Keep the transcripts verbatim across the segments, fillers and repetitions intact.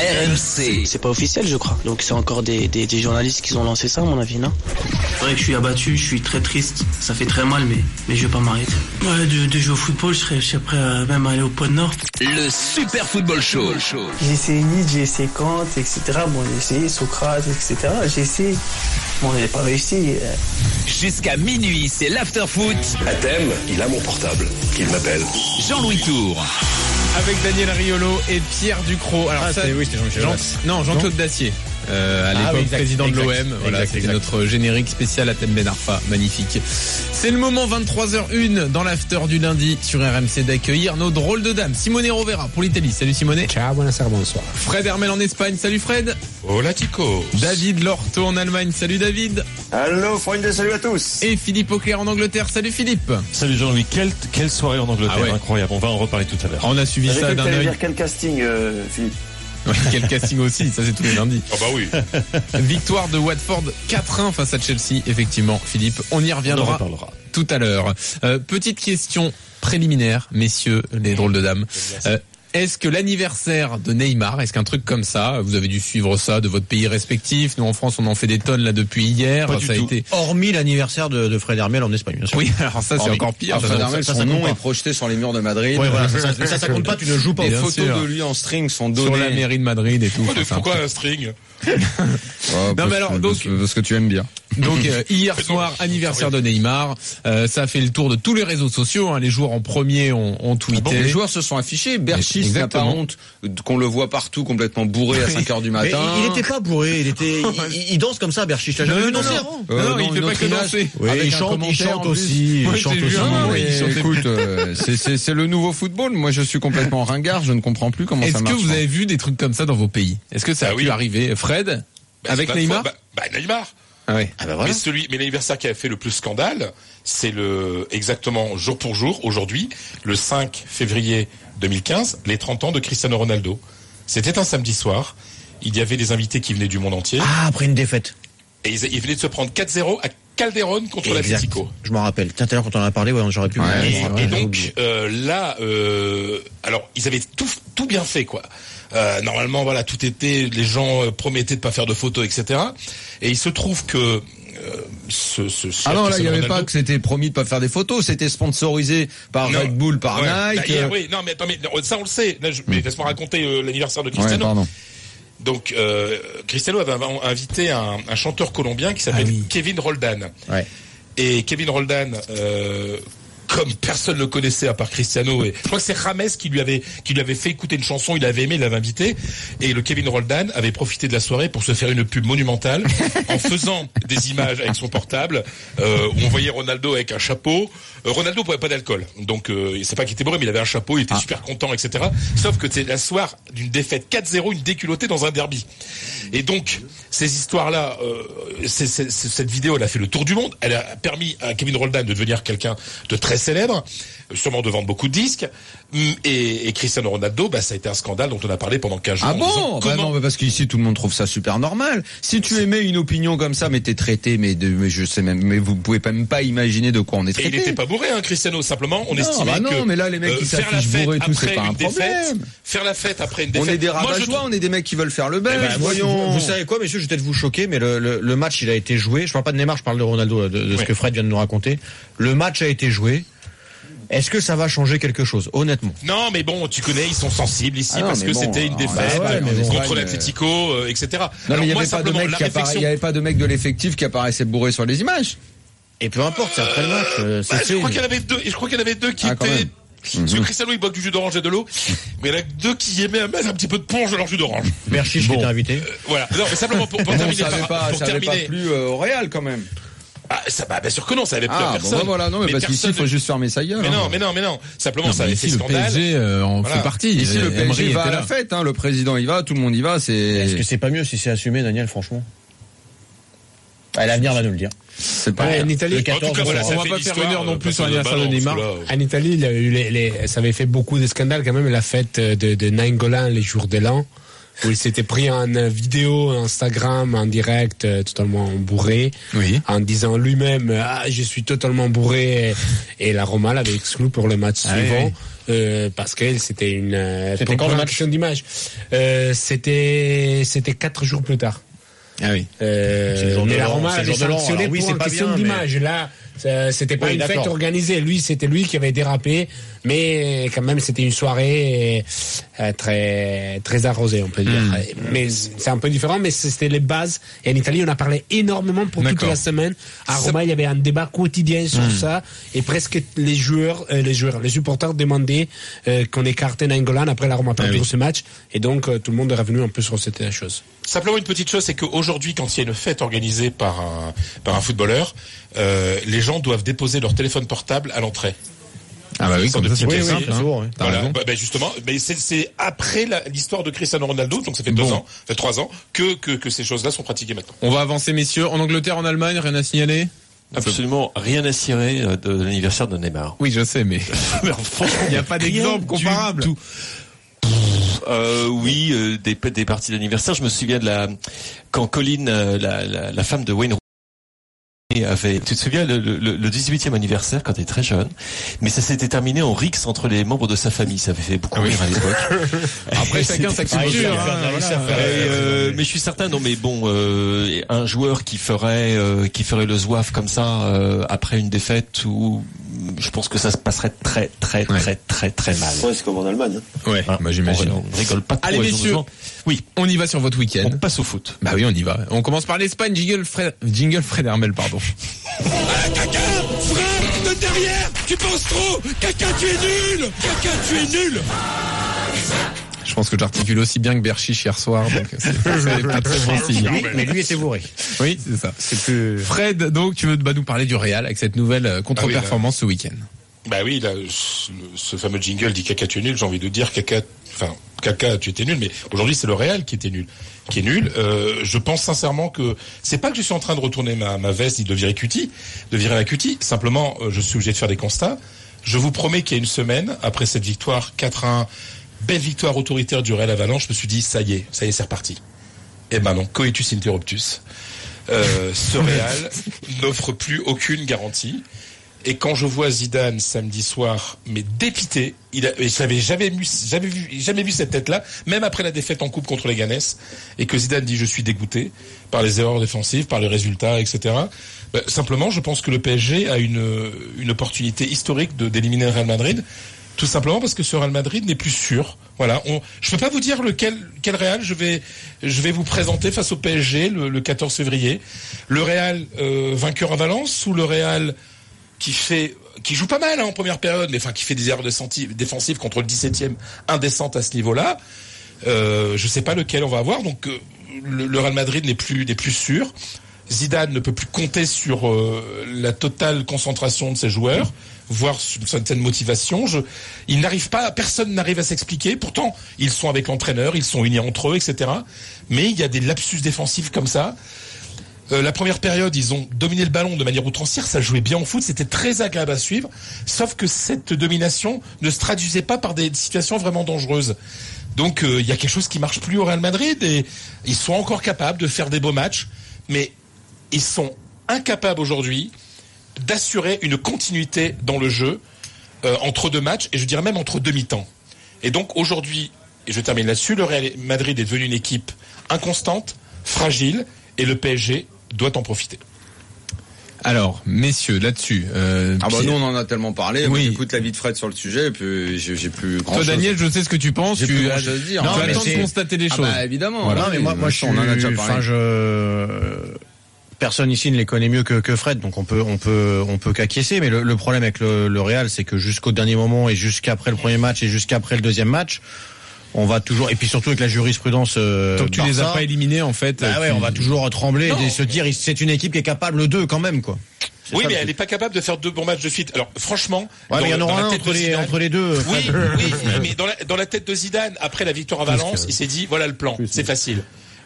R M C. C'est pas officiel, je crois. Donc c'est encore des, des, des journalistes qui ont lancé ça, à mon avis, non? C'est vrai que je suis abattu, je suis très triste. Ça fait très mal, mais, mais je vais pas m'arrêter. Ouais, de, de jouer au football, je serais, je serais prêt à même aller au Pôle Nord. Le Super Football Show. J'ai essayé Nietzsche, j'ai essayé Kant, et cetera. Bon, j'ai essayé Socrate, et cetera. J'ai essayé. Bon, on n'a pas réussi. Jusqu'à minuit, c'est l'after-foot. À thème, il a mon portable. Qu'il m'appelle. Jean-Louis Tour. Avec Daniel Riolo et Pierre Ducrot. Alors ah, ça, c'est, oui, c'était Jean, Jean, non, Jean-Claude non Dacier. Euh, à l'époque, ah, oui, exact, président exact, de l'O M. Voilà, exact, c'était exact. Notre générique spécial à thème Ben Arfa. Magnifique. C'est le moment vingt-trois heures une dans l'after du lundi sur R M C d'accueillir nos drôles de dames. Simone Rovera pour l'Italie. Salut Simone. Ciao, buonasera, bonsoir. Fred Hermel en Espagne. Salut Fred. Hola Tico. David Lorto en Allemagne. Salut David. Hello Freunde, salut à tous. Et Philippe Auclair en Angleterre. Salut Philippe. Salut Jean-Louis. Quelle, quelle soirée en Angleterre, ah ouais. Incroyable. On va en reparler tout à l'heure. On a suivi J'avais ça d'un œil. dire quel casting, euh, Philippe. Oui, quel casting aussi, ça c'est tous les lundis. Ah bah oui. Victoire de Watford quatre un face à Chelsea, effectivement, Philippe. On y reviendra on en reparlera. Tout à l'heure. Euh, petite question préliminaire, messieurs, les drôles de dames. Euh, Est-ce que l'anniversaire de Neymar, est-ce qu'un truc comme ça, vous avez dû suivre ça de votre pays respectif? Nous en France, on en fait des tonnes là depuis hier. Pas ça a tout. été. Hormis l'anniversaire de, de Fred Hermel en Espagne, bien sûr. Oui, alors ça c'est Hormis. encore pire. Fred Hermel, son nom est projeté sur les murs de Madrid. Oui, voilà, ça, ça, ça, ça compte pas, tu ne joues pas. Les Bien photos sûr. de lui en string sont données sur la mairie de Madrid et tout. Pourquoi, pourquoi un string? oh, non mais alors que, donc parce, parce que tu aimes bien. Donc euh, hier soir anniversaire de Neymar, euh, ça a fait le tour de tous les réseaux sociaux. Hein, les joueurs en premier ont, ont tweeté. Bon, les joueurs se sont affichés. Berchis n'a pas honte qu'on le voit partout complètement bourré à cinq heures du matin. Mais il était pas bourré, il était, il, il danse comme ça. Berchis, t'as jamais vu danser avant? Non, non, non, il fait pas que danser. Oui, il chante, il chante aussi. Ouais, il chante aussi. Non, mais écoute, euh, c'est, c'est, c'est le nouveau football. Moi, je suis complètement ringard. Je ne comprends plus comment Est-ce ça marche. Est-ce que vous avez vu des trucs comme ça dans vos pays? Est-ce que ça a ah, pu oui. arriver, Fred? Bah, avec Neymar bah, bah, Neymar. Ah oui. Ah bah voilà. Mais celui, mais l'anniversaire qui a fait le plus scandale, c'est le exactement jour pour jour aujourd'hui, le cinq février deux mille quinze, les trente ans de Cristiano Ronaldo. C'était un samedi soir. Il y avait des invités qui venaient du monde entier. Ah, après une défaite. Et ils, ils venaient de se prendre quatre zéro à Calderón contre l'Atlético. Je m'en rappelle. Tout à l'heure quand on en a parlé, ouais, j'aurais pu. Ouais, me... et, et donc euh, là, euh, alors ils avaient tout tout bien fait quoi. Euh, normalement, voilà, tout était, les gens euh, promettaient de pas faire de photos, et cetera. Et il se trouve que euh, ce, ce ah non, là, il n'y avait Ronaldo... pas que c'était promis de pas faire des photos, c'était sponsorisé par non. Red Bull, par ouais. Nike. Bah, hier, oui, non, mais attends, mais ça on le sait. Là, je, mais mmh. laisse-moi raconter euh, l'anniversaire de Cristiano. Ouais, pardon. Donc, euh, Cristiano avait invité un, un chanteur colombien qui s'appelle ah, oui. Kevin Roldan. Ouais. Et Kevin Roldan. Euh, comme personne le connaissait à part Cristiano, et je crois que c'est James qui lui avait qui lui avait fait écouter une chanson, il avait aimé, il l'avait invité, et le Kevin Roldan avait profité de la soirée pour se faire une pub monumentale en faisant des images avec son portable euh, où on voyait Ronaldo avec un chapeau. Euh, Ronaldo ne boivait pas d'alcool, donc euh, il sait pas qu'il était bourré, mais il avait un chapeau, il était ah. super content, et cetera. Sauf que c'est la soirée d'une défaite quatre zéro, une déculottée dans un derby. Et donc ces histoires-là, euh, c'est, c'est, c'est, cette vidéo, elle a fait le tour du monde. Elle a permis à Kevin Roldan de devenir quelqu'un de très célèbre, sûrement de vendre beaucoup de disques. Et, et Cristiano Ronaldo, bah, ça a été un scandale dont on a parlé pendant quinze jours. Ah bon? Bah non, parce qu'ici tout le monde trouve ça super normal. Si tu émets une opinion comme ça, mais t'es traité, mais, de, mais je sais même, mais vous pouvez même pas imaginer de quoi on est traité. Et il n'était pas bourré, hein, Cristiano. Simplement, on non, estimait bah non, que mais là les mecs euh, qui s'affichent bourrés, tout c'est pas un problème. Défaite, faire la fête après une défaite. On est des rabat-joie, on est des mecs qui veulent faire le belge. Eh ben, voyons. Vous, vous savez quoi, messieurs, je vais peut-être vous choquer, mais le, le, le match il a été joué. Je parle pas de Neymar, je parle de Ronaldo, de, de ouais. ce que Fred vient de nous raconter. Le match a été joué. Est-ce que ça va changer quelque chose, honnêtement? Non, mais bon, tu connais, ils sont sensibles ici ah non, parce que bon, c'était une défaite bah ouais, contre bon, l'Atlético, euh, et cetera. Non, Alors, mais il n'y moi, avait, réflexion... avait pas de mec de l'effectif qui apparaissait bourré sur les images. Et peu importe, c'est après le match. Euh, bah, je crois qu'il y en avait deux. Et je crois qu'il y en avait deux qui ah, étaient. Parce que Cristiano il boit du jus d'orange et de l'eau, mais il y en a deux qui aimaient à mettre un petit peu de ponge dans leur jus d'orange. Berchiche bon. qui était invité. Euh, voilà. Non, mais simplement pour, pour terminer. Ça n'avait pas, pour ça terminer. pas plu euh, au Real quand même. Ah, ça, bah, bien sûr que non, ça avait plu ah, à personne. Bon, voilà, non, mais, mais parce qu'ici, il faut juste fermer sa gueule. Mais hein. non, mais non, mais non. Simplement, non, ça avait fait le scandale. P S G euh, en voilà. fait partie. Ici, le P S G Emery va à là. la fête, hein. Le président y va, tout le monde y va, c'est. Est-ce que c'est pas mieux si c'est assumé, Daniel, franchement? Ah, l'avenir va nous le dire. C'est pas ouais, en Italie. quatorze, en tout cas, voilà, on va pas faire une heure non plus sur l'anniversaire de Neymar. En Italie, il y a eu les, les, ça avait fait beaucoup de scandales quand même, la fête de, de Nainggolan les jours de l'an, où il s'était pris en vidéo Instagram en direct, totalement bourré, oui. en disant lui-même ah je suis totalement bourré, et la Roma l'avait exclu pour le match ah, suivant. Oui, oui. euh, parce que c'était une euh, c'était quand le match question d'image. Euh, c'était c'était quatre jours plus tard. Ah oui. Euh, mais la Roma avait sanctionné oui, pour une question bien, d'image. Mais... Là, c'était pas oui, une d'accord. fête organisée. Lui, c'était lui qui avait dérapé, mais quand même, c'était une soirée euh, très très arrosée, on peut dire. Mmh. Mais c'est un peu différent, mais c'était les bases. Et en Italie, on a parlé énormément pour d'accord. toute la semaine. À Roma, ça... il y avait un débat quotidien sur mmh. ça, et presque les joueurs, euh, les joueurs, les supporters demandaient euh, qu'on écartait Nainggolan après la Roma a perdu ah oui. ce match, et donc euh, tout le monde est revenu un peu sur cette chose. Simplement une petite chose, c'est qu'aujourd'hui, quand il y a une fête organisée par un par un footballeur, euh, les gens doivent déposer leur téléphone portable à l'entrée. Ah bah oui, comme ça c'est oui, oui, simple. Hein. Hein. Voilà, bah, bah justement, mais c'est, c'est après la, l'histoire de Cristiano Ronaldo, donc ça fait deux bon. ans, ça fait trois ans, que, que que ces choses-là sont pratiquées maintenant. On va avancer, messieurs. En Angleterre, en Allemagne, rien à signaler? Absolument rien à cirer de l'anniversaire de Neymar. Oui, je sais, mais mais franchement, il n'y a pas d'exemple comparable. Tout. Euh, oui, euh, des, des parties d'anniversaire. Je me souviens de la quand Colin, euh, la, la, la femme de Wayne avait, tu te souviens, le, le, le dix-huitième anniversaire quand il était très jeune, mais ça s'était terminé en rixe entre les membres de sa famille. Ça avait fait beaucoup rire oui. à l'époque. Après, chacun sa culture. Hein, voilà. euh, mais je suis certain, non, mais bon, euh, un joueur qui ferait, euh, qui ferait le zouave comme ça euh, après une défaite, où je pense que ça se passerait très, très, ouais. très, très, très mal. Ouais, c'est comme en Allemagne. Hein. Ouais, hein, bah, j'imagine. On, on rigole pas trop. Allez, messieurs. Oui, on y va sur votre week-end. On passe au foot. Bah oui, on y va. On commence par l'Espagne. Jingle Fred, Jingle Fred Hermel, pardon. Ah, Caca, frappe de derrière. Tu penses trop. Caca, tu es nul. Caca, tu es nul. Je pense que j'articule aussi bien que Berchiche hier soir, donc c'est, c'est pas très bon signe. Mais, mais lui était bourré. Oui, c'est ça. C'est plus... Fred, donc tu veux bah, nous parler du Real avec cette nouvelle contre-performance ah oui, ce week-end. Bah oui, là, ce fameux jingle dit Caca, tu es nul. J'ai envie de dire Caca, enfin Caca, tu étais nul, mais aujourd'hui c'est le Real qui était nul, qui est nul. Euh, je pense sincèrement que c'est pas que je suis en train de retourner ma, ma veste ni de virer Cuti, de virer la Cuti. Simplement, euh, je suis obligé de faire des constats. Je vous promets qu'il y a une semaine, après cette victoire quatre à un, belle victoire autoritaire du Real à Valence, je me suis dit ça y est, ça y est, c'est reparti. Et ben non, coitus interruptus. Euh, ce Real n'offre plus aucune garantie. Et quand je vois Zidane samedi soir, mais dépité, il a, je n'avais jamais vu, jamais vu, jamais vu cette tête-là, même après la défaite en coupe contre les Ganes, et que Zidane dit je suis dégoûté par les erreurs défensives, par les résultats, et cetera. Ben, simplement, je pense que le P S G a une, une opportunité historique de d'éliminer le Real Madrid. Tout simplement parce que ce Real Madrid n'est plus sûr. Voilà, on, je peux pas vous dire lequel, quel Real je vais, je vais vous présenter face au P S G le, le quatorze février. Le Real euh, vainqueur à Valence ou le Real qui fait, qui joue pas mal hein, en première période, mais enfin qui fait des erreurs défensives contre le dix-septième, indécente à ce niveau-là. Euh, je sais pas lequel on va avoir. Donc euh, le, le Real Madrid n'est plus, n'est plus sûr. Zidane ne peut plus compter sur euh, la totale concentration de ses joueurs, voire sur une certaine motivation. Je, il n'arrive pas, personne n'arrive à s'expliquer. Pourtant, ils sont avec l'entraîneur, ils sont unis entre eux, et cetera. Mais il y a des lapsus défensifs comme ça. Euh, la première période, ils ont dominé le ballon de manière outrancière, ça jouait bien au foot, c'était très agréable à suivre. Sauf que cette domination ne se traduisait pas par des situations vraiment dangereuses. Donc, il euh, y a quelque chose qui marche plus au Real Madrid et ils sont encore capables de faire des beaux matchs, mais ils sont incapables aujourd'hui d'assurer une continuité dans le jeu euh, entre deux matchs et je dirais même entre deux mi-temps. Et donc aujourd'hui, et je termine là-dessus, le Real Madrid est devenu une équipe inconstante, fragile et le P S G doit en profiter. Alors, messieurs, là-dessus. Euh, ah bah nous on en a tellement parlé. Oui. J'écoute l'avis de Fred sur le sujet, et puis j'ai, j'ai plus grand chose. Toi, Daniel, je sais ce que tu penses. J'ai tu plus as, grand chose à dire. Non, tu mais attends c'est... de constater les ah choses. Bah évidemment. Voilà, non, mais moi, moi, je suis. On en a déjà parlé. Enfin, je. Personne ici ne les connaît mieux que, que Fred, donc on peut, on peut, on peut qu'acquiescer. Mais le, le problème avec le, le Real, c'est que jusqu'au dernier moment et jusqu'après le premier match et jusqu'après le deuxième match, on va toujours, et puis surtout avec la jurisprudence. Euh, Tant que tu Barça, les as pas éliminés, en fait. Bah ouais, tu... on va toujours trembler non. et se dire, c'est une équipe qui est capable d'eux quand même, quoi. C'est oui, mais elle n'est pas capable de faire deux bons matchs de suite. Alors, franchement, ouais, dans, il y en aura un entre les, Zidane, entre les deux. Oui, oui, mais dans la, dans la tête de Zidane, après la victoire à Valence, il s'est dit, voilà le plan, c'est facile. Il y a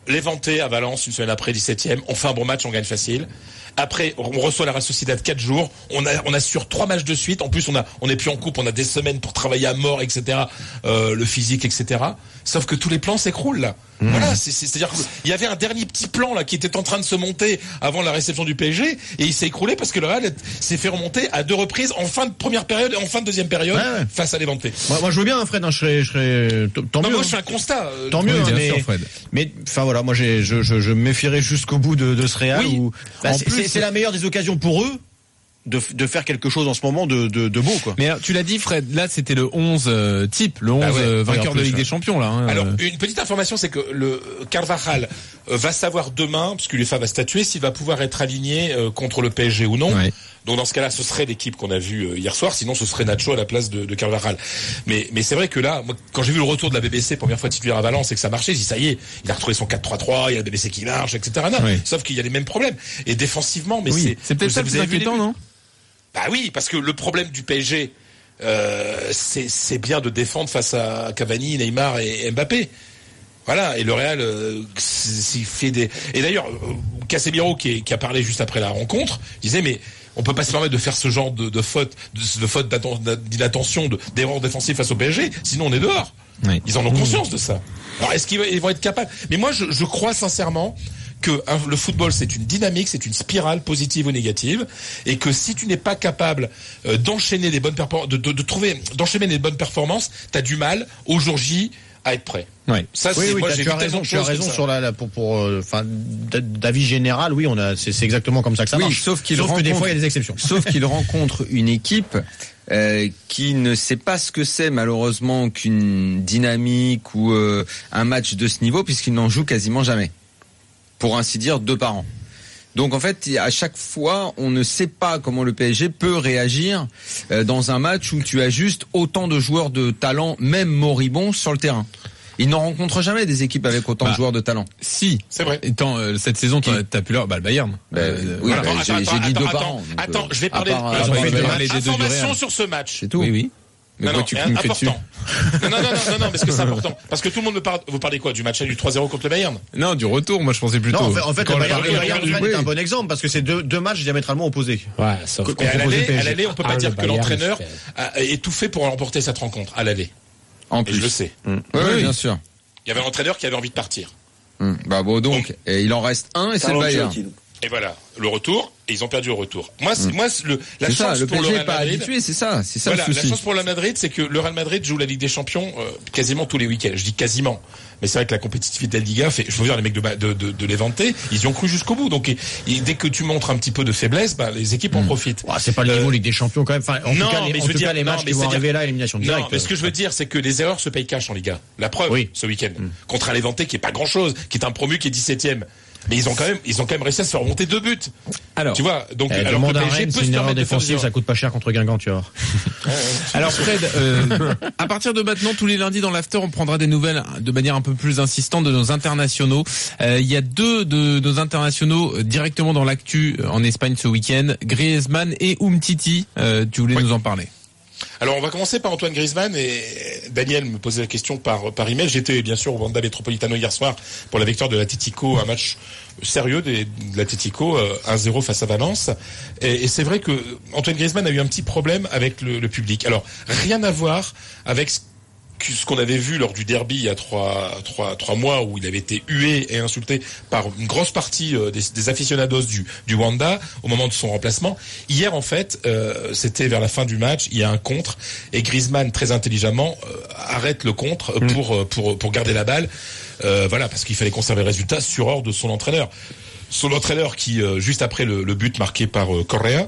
Levante à Valence une semaine après, dix-septième. On fait un bon match, on gagne facile. Après, on reçoit la Real Sociedad quatre jours. On a, on assure trois matchs de suite. En plus, on a, on est plus en coupe. On a des semaines pour travailler à mort, et cetera. Euh, le physique, et cetera. Sauf que tous les plans s'écroulent là. Mmh. Voilà, c'est, c'est, c'est-à-dire qu'il y avait un dernier petit plan là qui était en train de se monter avant la réception du P S G et il s'est écroulé parce que le Real s'est fait remonter à deux reprises en fin de première période et en fin de deuxième période ouais, ouais. face à Levante. Moi, moi, je veux bien, hein, Fred. Hein, je serais, je serais tant non, mieux. Moi, je fais un constat. Euh, tant mieux, hein, mais, sûr, Fred. Mais enfin voilà, moi, j'ai, je, je, je me méfierais jusqu'au bout de, de ce Real. Oui. Où, bah, c'est, plus, c'est, c'est la meilleure des occasions pour eux. De, de faire quelque chose en ce moment de, de, de beau quoi. Mais alors, tu l'as dit Fred, là c'était le onze euh, type, le onze ah ouais, euh, vainqueur oui, de Ligue des Champions là. Hein, alors une petite information, c'est que le Carvajal euh, va savoir demain, parce que l'UEFA va statuer, s'il va pouvoir être aligné euh, contre le P S G ou non. Ouais. Donc dans ce cas-là, ce serait l'équipe qu'on a vue euh, hier soir, sinon ce serait Nacho à la place de, de Carvajal. Mais mais c'est vrai que là, moi, quand j'ai vu le retour de la B B C première fois titulaire à Valence et que ça marchait, j'ai dit ça y est, il a retrouvé son quatre trois trois, il y a la B B C qui marche, et cetera. Non, oui. Sauf qu'il y a les mêmes problèmes. Et défensivement, mais oui. c'est c'est peut-être ça le plus inquiétant, non? Bah oui, parce que le problème du P S G, euh, c'est, c'est bien de défendre face à Cavani, Neymar et Mbappé. Voilà, et le Real, euh, s'il fait des... Et d'ailleurs, Casemiro, qui, est, qui a parlé juste après la rencontre, disait, mais on peut pas se permettre de faire ce genre de, de faute, de, de faute d'inattention, de, d'erreur défensive face au P S G, sinon on est dehors. Oui. Ils en ont conscience de ça. Alors, est-ce qu'ils vont être capables? Mais moi, je, je crois sincèrement que hein, le football c'est une dynamique, c'est une spirale positive ou négative, et que si tu n'es pas capable euh, d'enchaîner des bonnes performances, de, de, de trouver, d'enchaîner des bonnes performances, t'as du mal au jour J à être prêt. Ouais. Ça, oui, c'est, oui, moi, j'ai tu as raison, tu as raison sur la, la pour, pour, enfin, euh, d'avis général, oui, on a, c'est, c'est exactement comme ça que ça oui, marche. Sauf, qu'il sauf rencontre, que des fois, il y a des exceptions. Sauf qu'il rencontre une équipe euh, qui ne sait pas ce que c'est malheureusement qu'une dynamique ou euh, un match de ce niveau, puisqu'il n'en joue quasiment jamais. Pour ainsi dire, deux par an. Donc en fait, à chaque fois, on ne sait pas comment le P S G peut réagir dans un match où tu as juste autant de joueurs de talent, même moribonds, sur le terrain. Il n'en rencontre jamais des équipes avec autant bah, de joueurs de talent. Si, c'est vrai. Étant, euh, cette saison, t'as, t'as pu leur, bah le Bayern. Bah, euh, oui, bah, attends, j'ai, attends, j'ai dit attends, deux par an. Attends, je vais parler. Part, euh, euh, de parler match. Information sur ce match. C'est tout. Oui, oui. Mais non, quoi, non, tu me fais dessus. Non, non, non, non, non, parce que c'est important. Parce que tout le monde me parle, vous parlez quoi? Du match du trois zéro contre le Bayern? Non, du retour, moi je pensais plutôt. Non, en fait, en fait le Bayern, le Bayern du... est un bon exemple, parce que c'est deux, deux matchs diamétralement opposés. Ouais, sauf que. À l'aller, à l'aller, on peut pas ah, dire que l'entraîneur a étouffé pour remporter cette rencontre. À l'aller. En plus. Et je le sais. Mmh. Oui, oui, bien sûr. Il y avait un entraîneur qui avait envie de partir. Mmh. Bah bon, donc, donc et il en reste un et c'est le Bayern. Et voilà, le retour, et ils ont perdu au retour. Moi, c'est, mmh. moi, le, la c'est chance ça, le pour P S G le Real pas Madrid, habitué, c'est ça, c'est ça voilà, le souci. La chance pour le Real Madrid, c'est que le Real Madrid joue la Ligue des Champions euh, quasiment tous les week-ends. Je dis quasiment, mais c'est vrai que la compétitivité de la Liga fait. Je veux dire, les mecs de de de, de Levante, ils y ont cru jusqu'au bout. Donc, et, et dès que tu montres un petit peu de faiblesse, bah, les équipes mmh. en profitent. Oh, c'est pas le niveau euh, Ligue des Champions quand même. Enfin, en non, tout cas, les, mais en je veux tout dire, cas, les matchs non, qui vont arriver là, élimination directe. Non, mais ce que je veux dire, c'est que les erreurs se payent cash en Liga. La preuve, oui. ce week-end mmh. contre un Levante qui est pas grand-chose, qui est un promu qui est dix-septième. Mais ils ont quand même, ils ont quand même réussi à se faire remonter deux buts. Alors, tu vois, donc, eh, alors que le P S G peut se permettre de défensive, ça coûte pas cher contre Guingamp, tu vois. Alors Fred, euh, à partir de maintenant, tous les lundis dans l'after, on prendra des nouvelles de manière un peu plus insistante de nos internationaux. Euh, il y a deux de nos internationaux directement dans l'actu en Espagne ce week-end, Griezmann et Umtiti. Euh, tu voulais oui. nous en parler? Alors on va commencer par Antoine Griezmann, et Daniel me posait la question par par email. J'étais bien sûr au Wanda Metropolitano hier soir pour la victoire de l'Atlético, un match sérieux de l'Atlético, un zéro face à Valence. Et, et c'est vrai que Antoine Griezmann a eu un petit problème avec le, le public. Alors rien à voir avec ce ce qu'on avait vu lors du derby il y a trois, trois, trois mois où il avait été hué et insulté par une grosse partie euh, des, des aficionados du, du Wanda au moment de son remplacement. Hier, en fait, euh, c'était vers la fin du match, il y a un contre et Griezmann, très intelligemment, euh, arrête le contre mmh. pour, pour, pour garder la balle. Euh, voilà, parce qu'il fallait conserver le résultat sur ordre de son entraîneur. Son entraîneur qui, euh, juste après le, le but marqué par euh, Correa,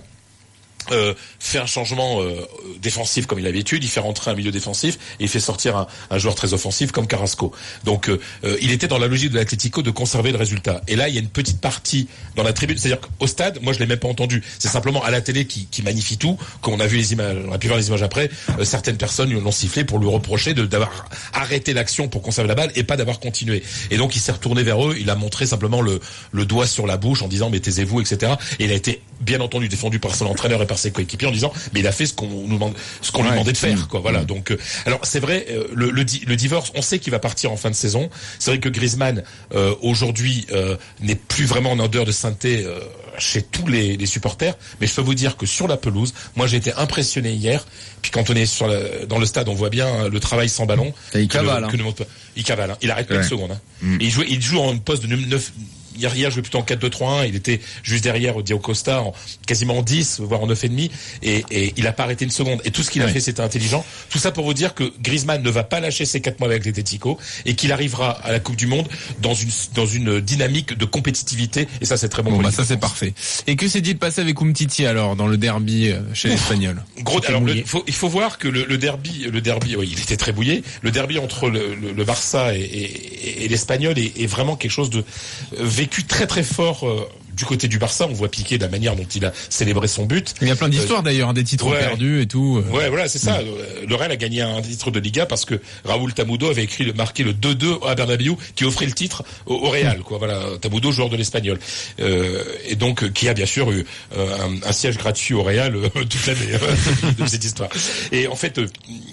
Euh, fait un changement euh, défensif comme il avait l'habitude, il fait rentrer un milieu défensif et il fait sortir un, un joueur très offensif comme Carrasco. Donc euh, euh, il était dans la logique de l'Atlético de conserver le résultat. Et là il y a une petite partie dans la tribune, c'est-à-dire qu'au stade, moi je l'ai même pas entendu. C'est simplement à la télé qui, qui magnifie tout, qu'on a vu les images, on a pu voir les images après. Euh, certaines personnes lui l'ont sifflé pour lui reprocher de d'avoir arrêté l'action pour conserver la balle et pas d'avoir continué. Et donc il s'est retourné vers eux, il a montré simplement le, le doigt sur la bouche en disant mais taisez-vous, et cetera. Et il a été bien entendu défendu par son entraîneur et par ses coéquipiers en disant mais il a fait ce qu'on nous demande, ce qu'on ouais. lui demandait de faire, quoi. Voilà. Mmh. Donc, euh, alors c'est vrai, euh, le, le, le divorce, on sait qu'il va partir en fin de saison. C'est vrai que Griezmann euh, aujourd'hui euh, n'est plus vraiment en odeur de sainteté euh, chez tous les, les supporters, mais je peux vous dire que sur la pelouse, moi j'ai été impressionné hier. Puis quand on est sur la, dans le stade, on voit bien le travail sans ballon. Et il cavale. Hein. Que, il cavale. Hein. Il arrête pas ouais. une seconde. Hein. Mmh. Et il joue, il joue en poste de neuf. Hier, hier, je jouais plutôt en quatre deux trois un. Il était juste derrière Diogo Costa, en, quasiment en dix, voire en neuf et demi. Et, et il a pas arrêté une seconde. Et tout ce qu'il a ouais. fait, c'était intelligent. Tout ça pour vous dire que Griezmann ne va pas lâcher ses quatre mois avec l'Atlético et qu'il arrivera à la Coupe du Monde dans une, dans une dynamique de compétitivité. Et ça, c'est très bon. Bon, bah, ça, c'est parfait. Et que s'est-il passé avec Umtiti, alors, dans le derby chez l'Espagnol? Gros, alors, le, faut, il faut voir que le, le derby, le derby, oui, il était très bouillé. Le derby entre le, le, le Barça et, et, et l'Espagnol est, est vraiment quelque chose de vécu très, très fort. Euh, du côté du Barça, on voit Piqué de la manière dont il a célébré son but. Il y a plein d'histoires euh, d'ailleurs, des titres ouais, perdus et tout. Ouais, voilà, c'est ça. Mmh. Le Real a gagné un titre de Liga parce que Raúl Tamudo avait écrit le marqué le deux deux à Bernabéu qui offrait le titre au, au Real, quoi. Voilà, Tamudo, joueur de l'Espagnol, euh, et donc qui a bien sûr eu euh, un, un siège gratuit au Real euh, toute l'année de cette histoire. Et en fait,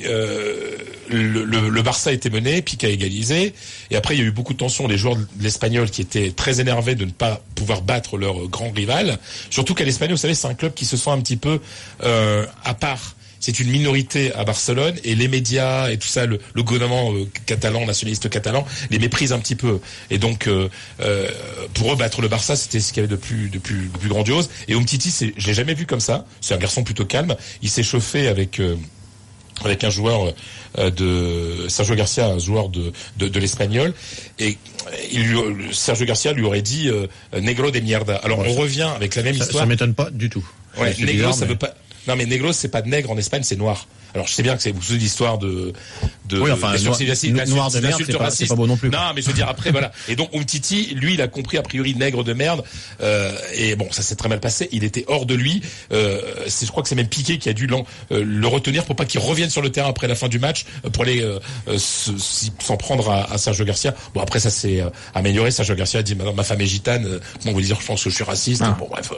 euh, le, le, le Barça était mené, Piqué a égalisé, et après il y a eu beaucoup de tensions. Les joueurs de l'Espagnol qui étaient très énervés de ne pas pouvoir battre leur grand rival, surtout qu'à l'Espagnol, vous savez, c'est un club qui se sent un petit peu euh, à part. C'est une minorité à Barcelone et les médias et tout ça, le, le gouvernement euh, catalan, nationaliste catalan, les méprise un petit peu. Et donc, euh, euh, pour eux, battre le Barça, c'était ce qu'il y avait de plus, de plus, de plus grandiose. Et Umtiti, c'est, je l'ai jamais vu comme ça. C'est un garçon plutôt calme. Il s'est chauffé avec euh, avec un joueur euh, de Sergio Garcia, un joueur de de, de l'Espagnol, et il lui, Sergio Garcia lui aurait dit euh, Negro de mierda. Alors ouais, on ça, revient avec la même ça, histoire. Ça m'étonne pas du tout. Ouais, Negro, bizarre, ça mais... veut pas. Non, mais Negro, c'est pas de nègre en Espagne, c'est noir. Alors je sais bien que c'est une histoire de de oui, enfin, noir, noir, noir de merde, c'est pas, c'est pas beau non plus. Non, mais je veux dire après voilà. Et donc Umtiti, lui, il a compris a priori nègre de merde. Euh, et bon, ça s'est très mal passé. Il était hors de lui. Euh, c'est, je crois que c'est même Piqué qui a dû euh, le retenir pour pas qu'il revienne sur le terrain après la fin du match pour aller euh, se, s'en prendre à, à Sergio Garcia. Bon après ça s'est euh, amélioré. Sergio Garcia a dit ma femme est gitane. Euh, comment vous dire, je pense que je suis raciste. Ah. Bon bref.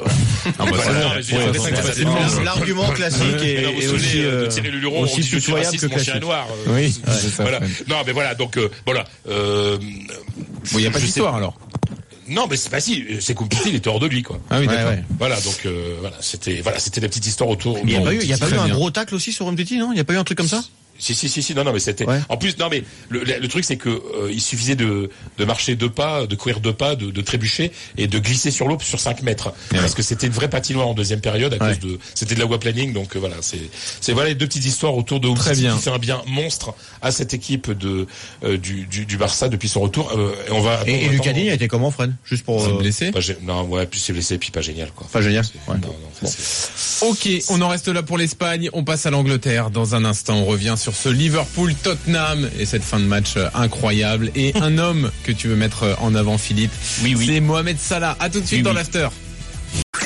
L'argument classique et aussi Luron, aussi pitoyable que mon chien noir. Euh, oui. Ouais, voilà. Non, mais voilà. Donc euh, voilà. Euh, bon, il n'y a pas d'histoire alors. Non, mais c'est pas si. C'est compliqué. Il était hors de lui, quoi. Ah oui, d'accord. Ouais, ouais. Voilà. Donc euh, voilà. C'était voilà. C'était la petite histoire autour. Il n'y a pas eu, il y a pas eu un gros tacle aussi sur Umtiti, non? Il n'y a pas eu un truc comme ça? Si si si si non non mais c'était ouais. En plus non mais le, le, le truc c'est que euh, il suffisait de de marcher deux pas, de courir deux pas, de, de trébucher et de glisser sur l'eau sur cinq mètres ouais. Parce que c'était une vraie patinoire en deuxième période à ouais. cause de c'était de l'aquaplaning. Donc euh, voilà, c'est c'est voilà les deux petites histoires autour de Umtiti qui fait un bien monstre à cette équipe de euh, du, du du Barça depuis son retour. Euh, et on va et, et Lucani a été comment, Fred? Juste pour euh... blessé pas, non ouais, plus c'est blessé puis pas génial quoi. Pas génial. Ouais. Non, non, bon. Ok, on en reste là pour l'Espagne, on passe à l'Angleterre dans un instant, on revient sur ce Liverpool Tottenham et cette fin de match incroyable et un homme que tu veux mettre en avant, Philippe. Oui, oui. C'est Mohamed Salah. À tout de suite oui, dans oui. l'after. R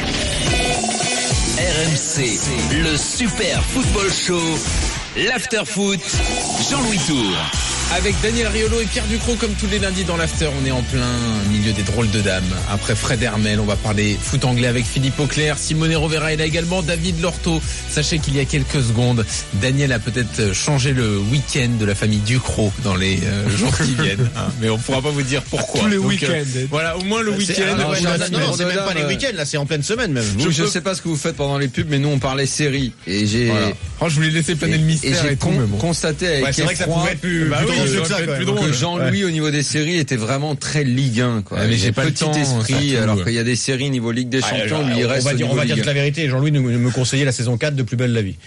M C, le Super Football Show, l'After Foot, Jean-Louis Tour. Avec Daniel Riolo et Pierre Ducrot, comme tous les lundis dans l'after, on est en plein milieu des drôles de dames. Après Fred Hermel, on va parler foot anglais avec Philippe Auclair, Simone Rovera et là également David Lorto. Sachez qu'il y a quelques secondes, Daniel a peut-être changé le week-end de la famille Ducrot dans les euh, jours qui viennent. Hein, mais on pourra pas vous dire pourquoi. Tous les Donc, week-ends. Euh, voilà, au moins le week-end. Ah, non, non, non, c'est même pas les week-ends, là, c'est en pleine semaine même. Je, je peux... sais pas ce que vous faites pendant les pubs, mais nous on parlait séries et j'ai. Voilà. Oh, je voulais laisser planer le mystère et, et, et con, tout, bon. constaté avec ouais, c'est vrai que ça pouvait être plus, bah plus oui, drôle que ça, plus drôle. Que Jean-Louis ouais. au niveau des séries était vraiment très Ligue un quoi. Ouais, mais j'ai pas petit le temps, esprit alors qu'il y a des séries niveau Ligue des Champions, ah, lui il on reste va dire, on va dire que la vérité, Jean-Louis nous, me conseillait la saison quatre de Plus belle la vie.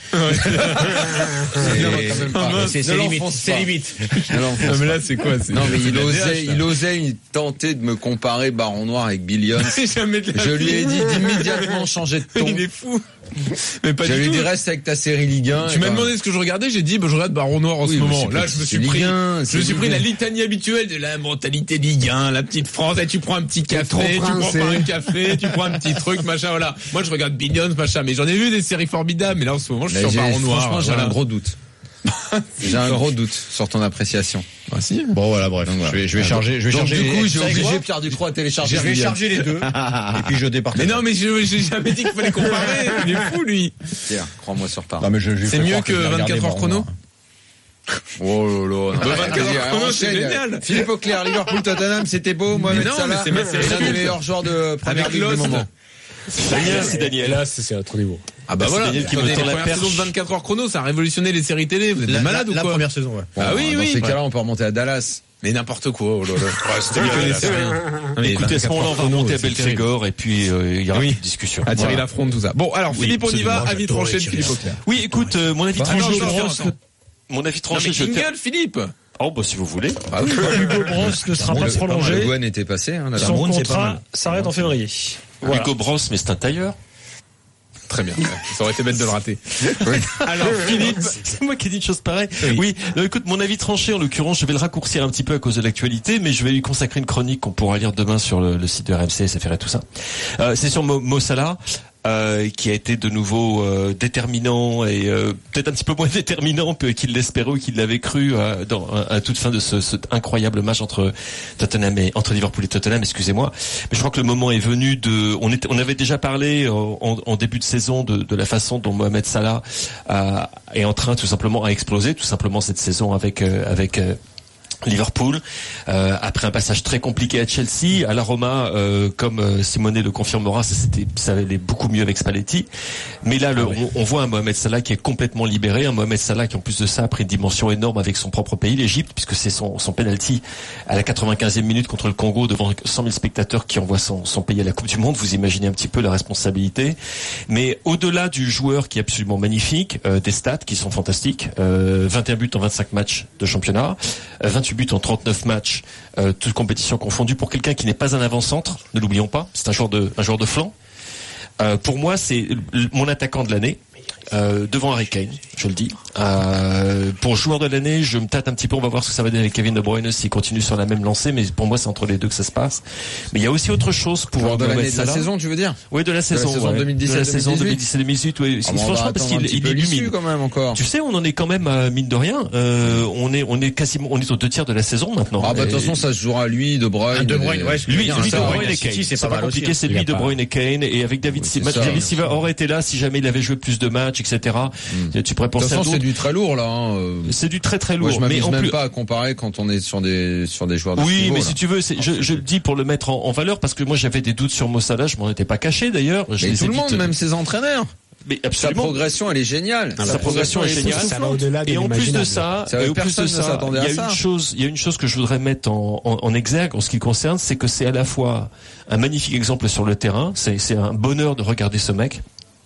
C'est limite, c'est limite. Mais là c'est quoi? Non mais il osait, il osait tenter de me comparer Baron Noir avec Billions. Je lui ai dit d'immédiatement changer de ton. Il est fou. Mais pas je du lui tout. dis reste avec ta série Ligue un. Tu m'as ben... demandé ce que je regardais, j'ai dit bah, je regarde Baron Noir en oui, ce moment. Là je me suis pris, un, je me suis pris la litanie habituelle de la mentalité Ligue un, la petite France. Et tu prends un petit café, tu prends pas un café, tu prends un petit truc, machin. Voilà. Moi je regarde Billions, machin. Mais j'en ai vu des séries formidables. Mais là en ce moment je suis sur Baron Noir. Franchement j'ai voilà. un gros doute. J'ai un gros doute sur ton appréciation. Ah si. Bon voilà, bref. Donc, voilà. Je vais, je vais charger, je vais Donc, charger. du coup, les... j'ai obligé Pierre Ducrot à télécharger. Je vais charger les deux. Et puis je départage. Mais non, mais je, j'ai jamais dit qu'il fallait comparer. Il est fou, lui. Pierre, crois-moi sur parole. Non, mais je, je c'est mieux que vingt-quatre heures chrono. Oh là là. vingt-quatre heures chrono, c'est génial. Philippe Auclair, Liverpool, Tottenham, c'était beau. Mohamed Salah, c'est l'un des meilleurs joueurs de première ligue du moment. Daniel, c'est Daniel. Là, c'est un autre niveau. Ah bah là, voilà, Daniel qui la me tend la première perche. saison de vingt-quatre heures chrono, ça a révolutionné les séries télé. Vous êtes la, malade la, ou quoi? La première saison, ouais. Ah oui, dans oui. ces cas-là, on peut remonter à Dallas. Mais n'importe quoi, oh là là. Ouais, c'était bien. connaissez rien. Mais Écoutez, à ce moment-là, on va remonter à Belphégor et puis il euh, y aura oui. une discussion. À Thierry Lafronde, tout ça. Bon, alors Oui, Philippe, on y va. absolument, Avis j'adorais tranché de Thierry Philippe Auclair. Oui, écoute, euh, mon avis Ah tranché, non, je vais attends, faire- attends. mon avis Non tranché, mais je vais faire- jingle, Philippe. Oh, bah, si vous voulez. Ah oui. Hugo Bross ne sera Bon, pas le- prolongé. Le Gouan était passé. Hein, Son là-bas. contrat s'arrête en février. Voilà. Hugo Bross, mais c'est un tailleur. Très bien. Ça aurait été bête de le rater. Alors Philippe, c'est moi qui ai dit une chose pareille. Oui. oui. Non, écoute, mon avis tranché, en l'occurrence, je vais le raccourcir un petit peu à cause de l'actualité, mais je vais lui consacrer une chronique qu'on pourra lire demain sur le, le site de R M C, S F R et tout ça. Euh, c'est sur Mo, Mo Salah. Euh, qui a été de nouveau euh, déterminant et euh, peut-être un petit peu moins déterminant qu'il l'espérait ou qu'il l'avait cru euh, dans, à, à toute fin de ce, ce incroyable match entre Tottenham et entre Liverpool et Tottenham, excusez-moi. Mais je crois que le moment est venu de. On, était, on avait déjà parlé en, en début de saison de, de la façon dont Mohamed Salah a, est en train tout simplement à exploser, tout simplement cette saison avec euh, avec. Euh, Liverpool, euh, après un passage très compliqué à Chelsea, à la Roma, euh, comme euh, Simone le confirmera, ça c'était, ça allait beaucoup mieux avec Spalletti. Mais là, le, ah oui. on, on voit un Mohamed Salah qui est complètement libéré, un Mohamed Salah qui en plus de ça a pris une dimension énorme avec son propre pays, l'Égypte, puisque c'est son, son penalty à la quatre-vingt-quinzième minute contre le Congo devant cent mille spectateurs qui envoient son, son pays à la Coupe du Monde. Vous imaginez un petit peu la responsabilité. Mais au-delà du joueur qui est absolument magnifique, euh, des stats qui sont fantastiques, euh, vingt et un buts en vingt-cinq matchs de championnat, euh, vingt-huit buts en trente-neuf matchs, euh, toutes compétitions confondues, pour quelqu'un qui n'est pas un avant-centre, ne l'oublions pas, c'est un joueur de, un joueur de flanc. Euh, pour moi, c'est mon attaquant de l'année. Euh, devant Harry Kane, je le dis. Euh, pour joueur de l'année, je me tâte un petit peu. On va voir ce que ça va donner avec Kevin De Bruyne s'il continue sur la même lancée. Mais pour moi, c'est entre les deux que ça se passe. Mais il y a aussi autre chose pour joueur de Mohamed l'année de la Salah. saison, tu veux dire? Oui, de la saison. De la saison ouais. deux mille dix-sept, de la saison deux mille deux mille dix-sept deux mille dix-huit. Ouais. Ah bon, Franchement, parce qu'il il illumine quand même encore. Tu sais, on en est quand même à, mine de rien. Euh, on est, on est quasiment, on est aux deux tiers de la saison maintenant. Ah bah de toute façon, ça se jouera lui, De Bruyne. De Bruyne, ouais. Lui, lui, De Bruyne et Kane. C'est pas compliqué, c'est lui, De Bruyne et Kane. Et avec David Silva, David Silva aurait été là si jamais il avait joué plus de matchs, et cetera. Tu pourrais penser à d'autres. C'est du très lourd là. Hein. C'est du très très lourd. Moi, je m'amuse mais en même plus... pas à comparer quand on est sur des sur des joueurs de oui, niveau, mais là. si tu veux, c'est, je, je le dis pour le mettre en, en valeur parce que moi j'avais des doutes sur Mo Salah, je m'en étais pas caché d'ailleurs. Je mais les tout le monde, vite... même ses entraîneurs. Mais absolument. Sa progression, elle est géniale. Ah, sa progression est géniale. Ça va au-delà de et en plus de ça, ça et en plus de ça, il y a une chose, il y a une chose que je voudrais mettre en, en, en exergue en ce qui le concerne, c'est que c'est à la fois un magnifique exemple sur le terrain. C'est, c'est un bonheur de regarder ce mec.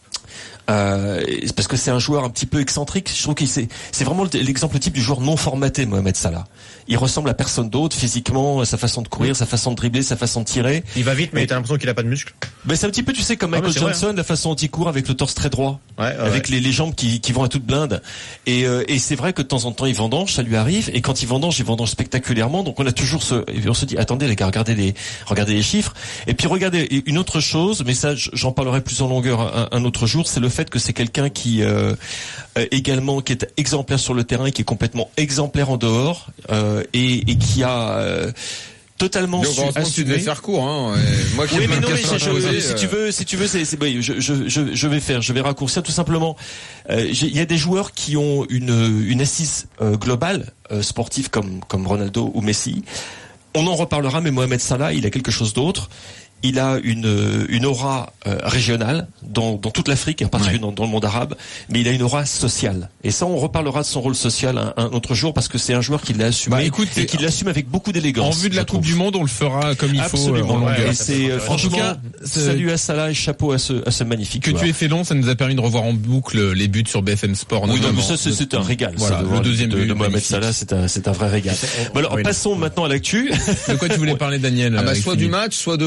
Euh, parce que c'est un joueur un petit peu excentrique. Je trouve que c'est, c'est vraiment l'exemple type du joueur non formaté, Mohamed Salah. Il ressemble à personne d'autre physiquement, sa façon de courir, sa façon de dribbler, sa façon de tirer. Il va vite, mais t'as l'impression qu'il a pas de muscles. Ben c'est un petit peu, tu sais, comme Michael ah, Johnson, vrai, hein. La façon dont il court avec le torse très droit, ouais, ouais, avec ouais. Les, les jambes qui, qui vont à toute blinde. Et, euh, et c'est vrai que de temps en temps il vendange, ça lui arrive. Et quand il vendange, il vendange spectaculairement. Donc on a toujours ce, et on se dit, attendez les gars, regardez les, regardez les chiffres. Et puis regardez une autre chose, mais ça j'en parlerai plus en longueur un, un autre jour, c'est le fait que c'est quelqu'un qui euh, également qui est exemplaire sur le terrain, qui est complètement exemplaire en dehors, euh, et, et qui a euh, totalement su assumer. Tu devais faire court, hein. Moi qui oui, mais non, mais je, je, posé, si tu veux, si tu veux, c'est, c'est oui, je, je, je, je vais faire, je vais raccourcir tout simplement. Euh, il y a des joueurs qui ont une une assise euh, globale euh, sportive comme comme Ronaldo ou Messi. On en reparlera, mais Mohamed Salah, il a quelque chose d'autre. Il a une une aura euh, régionale dans dans toute l'Afrique, en particulier ouais. dans, dans le monde arabe, mais il a une aura sociale. Et ça, on reparlera de son rôle social un, un autre jour parce que c'est un joueur qui l'a assumé bah, écoute, et qui l'assume avec beaucoup d'élégance. En vue de la Coupe du Monde, on le fera comme il Absolument. faut. Absolument. Euh, et c'est euh, franchement, cas, salut à Salah et chapeau à ce à ce magnifique. Que joueur. Tu aies fait long, ça nous a permis de revoir en boucle les buts sur B F M Sport. Oui, non, mais ça c'est, c'est un régal. Voilà, ça, le deuxième de, but de Mohamed Salah, c'est un c'est un vrai régal. Bon, alors oui, passons maintenant à l'actu. De quoi tu voulais parler, Daniel? Ah bah soit du match, soit de Conte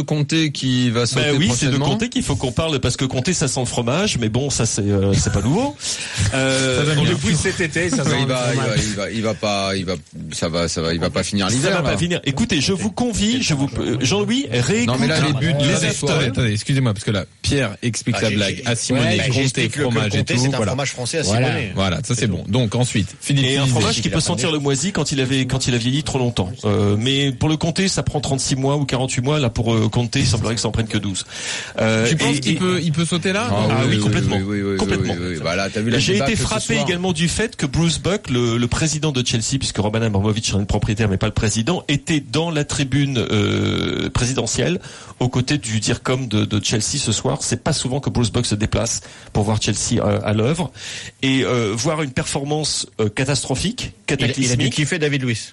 Conte qui va sauter bah oui, prochainement. c'est de Conte qu'il faut qu'on parle parce que Conte ça sent le fromage, mais bon, ça c'est euh, c'est pas nouveau. Euh, on le pousse cet été, ça sent il le va, il fromage. va, il va, il va pas, il va, ça va, ça va, il va pas finir l'hiver. Ça va là. pas finir. Écoutez, je vous convie, je vous, euh, Jean-Louis, réécoute. Non mais là les buts, Les les attendez, attendez, excusez-moi, parce que là, Pierre explique Ah, la j'ai- blague j'ai- à Simonet, ouais, bah, Comté, j'explique que le fromage et Comté, tout. c'est un Voilà. fromage français à Voilà. Simonet. Voilà, ça c'est bon. Donc ensuite, Philippe Et un Lisée. fromage qui peut sentir le moisi quand il avait quand il a vieilli trop longtemps. Euh, mais pour le Comté, ça prend trente-six mois ou quarante-huit mois. Là pour euh, Comté, il semblerait que ça en prenne que douze. Euh, Tu penses et- qu'il et- peut, il peut sauter là? Ah oui, complètement. Oui, oui, oui, Complètement. oui, oui, oui. Bah là, t'as vu la J'ai débâcle été ce frappé soir. également du fait que Bruce Buck, le, le président de Chelsea, puisque Roman Abramovich est le propriétaire mais pas le président, était dans la tribune euh, présidentielle aux côtés du DIRCOM de, de Chelsea ce soir. C'est pas souvent que Bruce Buck se déplace pour voir Chelsea euh, à l'œuvre et euh, voir une performance euh, catastrophique, Il, il a dû cataclysmique. kiffer David Luiz.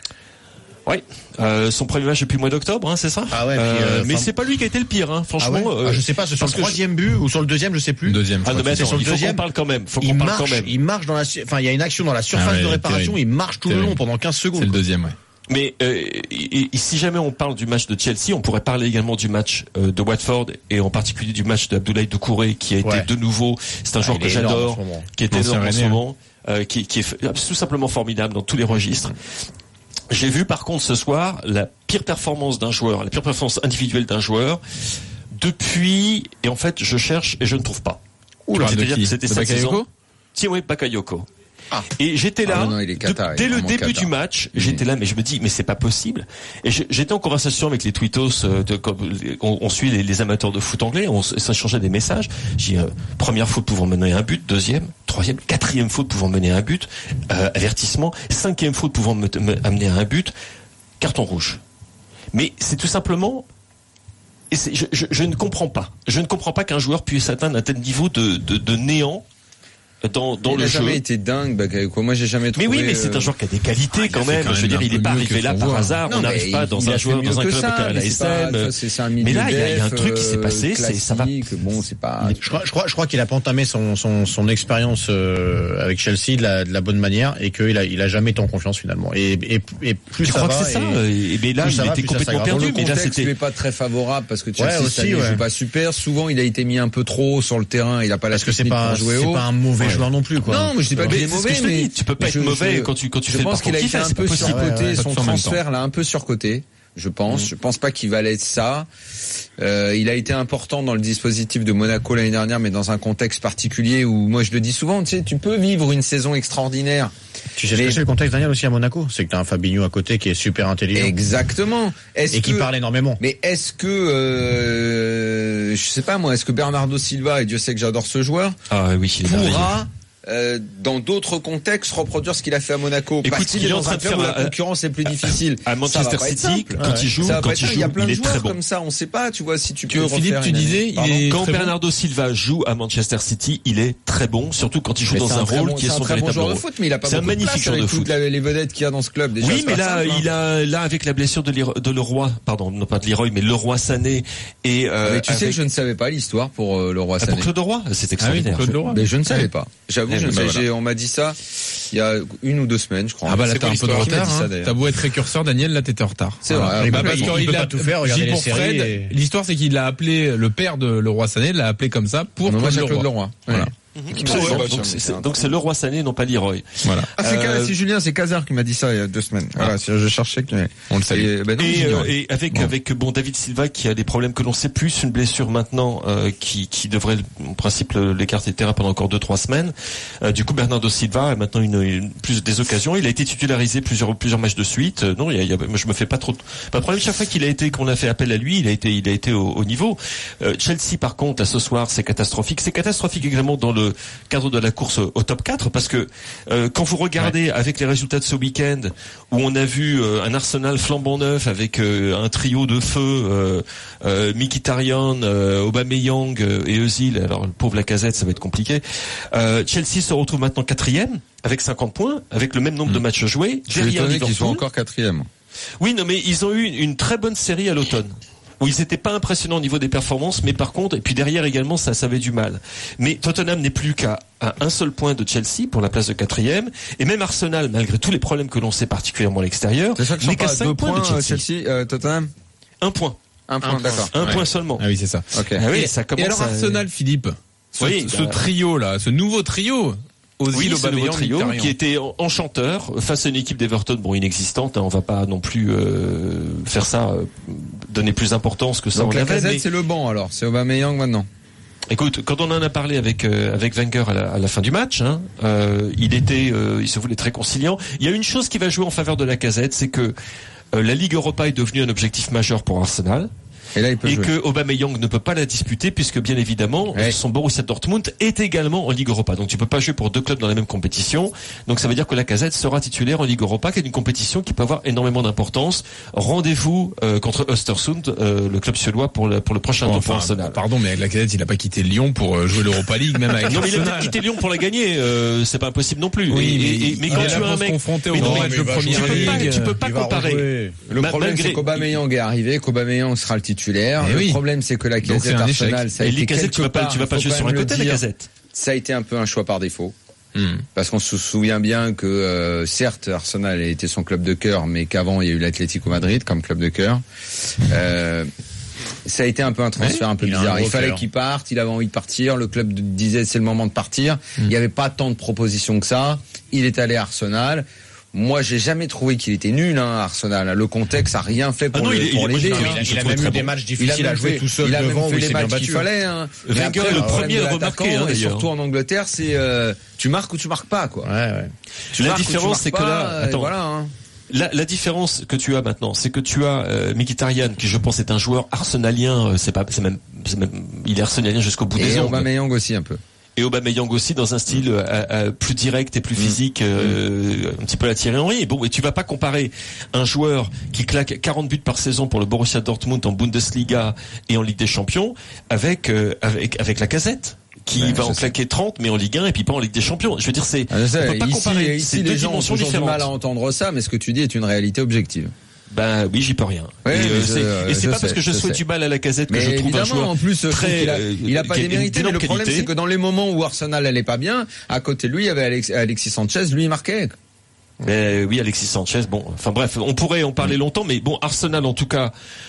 Oui, euh, son premier match depuis le mois d'octobre, hein, c'est ça. Ah ouais, puis, Euh, euh, mais enfin- c'est pas lui qui a été le pire, hein, Ah franchement. ouais euh, ah, je sais pas, c'est sur le parce que je- troisième but ou sur le deuxième, je sais plus. Deuxième. Ah, je non, crois. mais C'est attends, sur le il faut qu'on deuxième. parle quand même. Faut Il qu'on parle marche, quand même. il marche dans la, su- enfin, il y a une action dans la surface Ah ouais, de réparation, terrible. il marche tout le Terrible. long pendant quinze secondes. C'est le deuxième, ouais. Mais euh, et, et si jamais on parle du match de Chelsea, on pourrait parler également du match euh, de Watford et en particulier du match d'Abdoulaye Doucouré qui a été Ouais. de nouveau. C'est un Ah, joueur il que est énorme en j'adore, ce moment. qui est L'ancien énorme en ce Rennais, moment, euh, qui, qui est f- tout simplement formidable dans tous les registres. J'ai vu par contre ce soir la pire performance d'un joueur, la pire performance individuelle d'un joueur depuis. Et en fait, je cherche et je ne trouve pas. Tu parles de C'est-à-dire qui? que c'était De cette Bakayoko saison. Si oui, Bakayoko. Ah. Et j'étais là, Ah non, il est cata, de- il dès est le vraiment début cata. du match, j'étais là, mais je me dis, mais c'est pas possible. Et je- j'étais en conversation avec les tweetos, euh, de, comme, on, on suit les, les amateurs de foot anglais, on s- s'échangeait des messages. J'ai euh, première faute pouvant mener un but, deuxième, troisième, quatrième faute pouvant mener un but, euh, avertissement, cinquième faute pouvant me, me- amener à un but, carton rouge. Mais c'est tout simplement. Et c'est- je, je, je ne comprends pas. Je ne comprends pas qu'un joueur puisse atteindre un tel niveau de, de, de néant dans, dans il le a jeu. jamais été dingue, Bakayoko. Moi, j'ai jamais trouvé. Mais oui, mais c'est euh, un joueur qui a des qualités Ah, il a quand fait même. quand Je veux même dire, il un n'est pas peu mieux arrivé que là son par joueur. hasard. Non, On mais n'arrive pas il- dans il un a joueur, fait dans mieux un que club ça, à mais c'est pas- l'A S M. c'est- c'est un Mais là, il y a- il y a un milieu truc qui s'est def, passé. C'est ça va. classique. Bon, c'est pas. Je crois, je crois, je crois qu'il a pas entamé son, son, son expérience euh, avec Chelsea de la, de la bonne manière et qu'il a, il a jamais été en confiance finalement. Et, et, et plus Je ça crois va, que c'est ça. et- Et mais là, plus il ça va, était plus ça complètement s'aggrave. Dans perdu. le Mais là, contexte, il c'était. est pas très favorable parce que Chelsea Ouais, cette année, aussi, ouais. joue pas super. Souvent, il a été mis un peu trop sur le terrain. Il a pas la parce que c'est technique pas, pour jouer c'est haut. pas un mauvais Ouais. joueur non plus, quoi. Non, mais je dis pas qu'il Mais est c'est ce que mauvais, je te mais dis. Tu peux pas je- être mauvais je- quand tu quand tu je fais le pense parcours qu'il a qu'il été fait. un C'est peu pas possible. surcoté, Ouais, ouais, son pas tous en même transfert l'a un peu surcoté, je pense. Je pense pas qu'il valait être ça. Euh, il a été important dans le dispositif de Monaco l'année dernière, mais dans un contexte particulier où, moi je le dis souvent, tu sais, tu peux vivre une saison extraordinaire. Tu sais ce que c'est le contexte, Daniel, aussi à Monaco? C'est que t'as un Fabinho à côté qui est super intelligent. Exactement. Est-ce Et qui que- parle énormément. Mais est-ce que, euh, je sais pas moi, est-ce que Bernardo Silva, et Dieu sait que j'adore ce joueur, Ah oui, il est merveilleux. pourra euh, dans d'autres contextes reproduire ce qu'il a fait à Monaco? Écoute, Parce qu'il il est est en dans train un de club faire où la un- concurrence est plus difficile. À Ça Manchester va pas être City, simple. quand il joue, Ça va quand pas être il simple. Il y a joue, plein il de est joueurs très bon. comme ça, on sait pas, tu vois, si tu Que peux Philippe, refaire tu une année. disais, il Pardon. est Quand très bon. Bernardo Silva joue à Manchester City, il est très bon, surtout quand il joue Mais dans c'est un très rôle bon- qui est c'est un son très bon véritable joueur de rôle. foot, mais il a pas C'est un beaucoup de magnifique place joueur avec de toutes foot. la- les vedettes qu'il y a dans ce club. Déjà, Oui, c'est mais pas là, simple, hein. il a, là, avec la blessure de Leroy, de Leroy, pardon, non pas de Leroy, mais Leroy Sané, et, euh, Mais tu sais, avec- je ne savais pas l'histoire pour euh, le roi Ah, Sané. pour Claude Leroy, c'est Ah oui, extraordinaire. Claude Leroy. Mais je ne savais pas. J'avoue, Eh je ne ben, sais. voilà. j'ai- On m'a dit ça il y a une ou deux semaines, je crois. Ah bah là C'est t'as quoi un peu de l'histoire? Qui m'a retard, dit ça, hein. d'ailleurs T'as beau être précurseur, Daniel, là t'étais en retard. C'est vrai. Il Bah, peut bah, pas- il- il qu'il peut a- pas tout faire, regardez J. les pour séries Fred, et- l'histoire c'est qu'il l'a appelé, le père de Leroy Sané l'a appelé comme ça pour On hommage Claude à Claude Leroy. Leroy. Voilà. Ouais. Absolument. Donc, Ouais, bah, donc, tiens, c'est- donc c'est Leroy Sané, non pas Leroy. Voilà. Ah, c'est, Euh, c'est Julien, c'est Cazard qui m'a dit ça il y a deux semaines. Voilà, c'est- je cherchais que. On le salue. Et, ben non, Et, j'ignorais. euh, et avec Bon. avec bon David Silva qui a des problèmes que l'on sait plus, une blessure maintenant euh, qui qui devrait en principe le- l'écarter de terrain pendant encore deux trois semaines. Euh, du coup Bernardo Silva a maintenant une, une- plus des occasions. Il a été titularisé plusieurs plusieurs matchs de suite. Euh, non, il y a, il y a- moi je me fais pas trop de- pas de problème. Chaque fois qu'il a été qu'on a fait appel à lui, il a été il a été au, au niveau. Euh, Chelsea par contre là, ce soir c'est catastrophique. C'est catastrophique également dans le cadre de la course au top quatre parce que euh, quand vous regardez avec les résultats de ce week-end où on a vu euh, un Arsenal flambant neuf avec euh, un trio de feu, euh, euh, Mkhitaryan, euh, Aubameyang euh, et Özil. Alors le pauvre Lacazette, ça va être compliqué. Euh, Chelsea se retrouve maintenant quatrième avec cinquante points, avec le même nombre de matchs joués. Je suis Derrière étonné qu'ils soient Liverpool. encore quatrième. Oui, non, mais ils ont eu une, une très bonne série à l'automne. Où ils n'étaient pas impressionnants au niveau des performances, mais par contre, et puis derrière également, ça, ça avait du mal. Mais Tottenham n'est plus qu'à à un seul point de Chelsea pour la place de quatrième, et même Arsenal, malgré tous les problèmes que l'on sait particulièrement à l'extérieur, C'est ça que n'est sont qu'à pas cinq deux points points, de euh, Chelsea. Chelsea, euh, Tottenham. Un point. Un point, un d'accord. Un ouais. point seulement. Ah oui, c'est ça. Ok. Ah oui, et, ça commence et alors à... Arsenal, Philippe, ce, Oui, ce bah... trio là, ce nouveau trio. Oui, Ozil, ce nouveau trio Mkhitaryan. qui était enchanteur face à une équipe d'Everton, bon, inexistante. Hein, on va pas non plus euh, faire ça, euh, donner plus d'importance que ça. Donc on la avait, Casette, mais... c'est le banc alors. C'est Aubameyang maintenant. Écoute, quand on en a parlé avec euh, avec Wenger à la, à la fin du match, hein, euh, il était, euh, il se voulait très conciliant. Il y a une chose qui va jouer en faveur de la Casette, c'est que euh, la Ligue Europa est devenue un objectif majeur pour Arsenal. Et là, il peut et jouer. que Aubameyang ne peut pas la disputer puisque bien évidemment ouais. son Borussia Dortmund est également en Ligue Europa. Donc tu peux pas jouer pour deux clubs dans la même compétition. Donc ça veut dire que la Casette sera titulaire en Ligue Europa, qui est une compétition qui peut avoir énormément d'importance. Rendez-vous euh, contre Östersund, euh, le club suédois pour le pour le prochain tour pour Arsenal. Pardon, mais avec la Casette, il a pas quitté Lyon pour jouer l'Europa League, même avec non, mais il a Arsenal. peut-être quitté Lyon pour la gagner. Euh, c'est pas impossible non plus. Oui, et, mais, et, et, mais quand tu as un mec confronté au mais non, match mais de Première tu peux Ligue, pas, tu peux pas comparer. Le Ma- problème, malgré- c'est qu'Aubameyang est arrivé, qu'Aubameyang sera le titulaire. Eh le oui. problème, c'est que la Donc, c'est Casette un échec. Arsenal, ça a Et été les Casettes, tu vas quelque pas, part, tu vas pas faut jouer quand sur un même le côté, la dire, Casette. ça a été un peu un choix par défaut. Hmm. Parce qu'on se souvient bien que euh, certes Arsenal a été son club de cœur, mais qu'avant il y a eu l'Atlético Madrid comme club de cœur. Euh, ça a été un peu un transfert ouais, un peu il a bizarre. un Il gros fallait cœur. qu'il parte, il avait envie de partir. Le club disait c'est le moment de partir. Hmm. Il n'y avait pas tant de propositions que ça. Il est allé à Arsenal. Moi, j'ai jamais trouvé qu'il était nul, hein, Arsenal. Le contexte a rien fait pour Ah non, le- il est- pour il est- l'aider. moi, Il je a, trouve il a très même eu bon. des matchs Il a difficiles à même jouer fait- tout seul il a même devant fait où il les s'est bien matchs qu'il battu. fallait. Hein. Mais Wenger après, est le problème premier de à remarquer, l'attaquant, hein, et d'ailleurs. surtout en Angleterre, c'est euh, tu marques ou tu marques pas, quoi. Ouais, ouais. Tu La marques ou tu différence, marques c'est que pas, là, euh, attends. voilà. Hein. La, la différence que tu as maintenant, c'est que tu as euh, Mkhitaryan, qui je pense est un joueur arsenalien. euh, C'est pas, c'est même, c'est même, il est arsenalien jusqu'au bout des Et ongles. Aubameyang aussi un peu. Et Aubameyang aussi dans un style euh, euh, plus direct et plus physique, euh, un petit peu la Thierry Henry. Et bon, et tu vas pas comparer un joueur qui claque quarante buts par saison pour le Borussia Dortmund en Bundesliga et en Ligue des Champions avec euh, avec avec la Casette, qui Ouais, va je en sais. claquer trente mais en Ligue un et puis pas en Ligue des Champions. Je veux dire, c'est Ah, je sais, on peut pas ici, comparer. ici, C'est deux les gens ont dimensions toujours du différentes. mal à entendre ça, mais ce que tu dis est une réalité objective. Ben oui, j'y peux rien. Ouais, et mais euh, je- c'est, euh, et c'est je pas sais, parce que je, je souhaite sais. du mal à la Casette que Mais je trouve un évidemment, joueur en plus, je trouve très, qu'il a, euh, il a pas qui a démérité, mais d'énorme le problème, qualité. c'est que dans les moments où Arsenal allait pas bien, à côté de lui, il y avait Alex- Alexis Sanchez, lui, il marquait. Mais oui, Alexis Sanchez. Bon, enfin bref, on pourrait en parler longtemps, mais bon, Arsenal en tout cas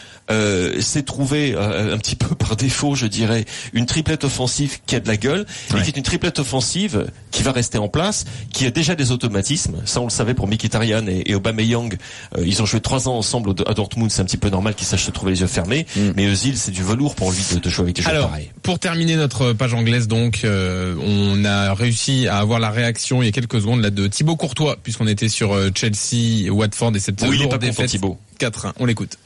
euh, s'est trouvé euh, un petit peu par défaut, je dirais, une triplette offensive qui a de la gueule, Ouais. et qui est une triplette offensive qui va rester en place, qui a déjà des automatismes. Ça, on le savait pour Mkhitaryan et, et Aubameyang. Euh, ils ont joué trois ans ensemble au- à Dortmund, c'est un petit peu normal qu'ils sachent se trouver les yeux fermés. Mm. Mais Özil, c'est du velours pour lui de, de jouer avec des joueurs Alors, pareils. pour terminer notre page anglaise, donc, euh, on a réussi à avoir la réaction il y a quelques secondes là de Thibaut Courtois, puisqu'on était sur euh, Chelsea, Watford et cette Oui, il est lourde pas content, défaite Thibaut. quatre un. On l'écoute.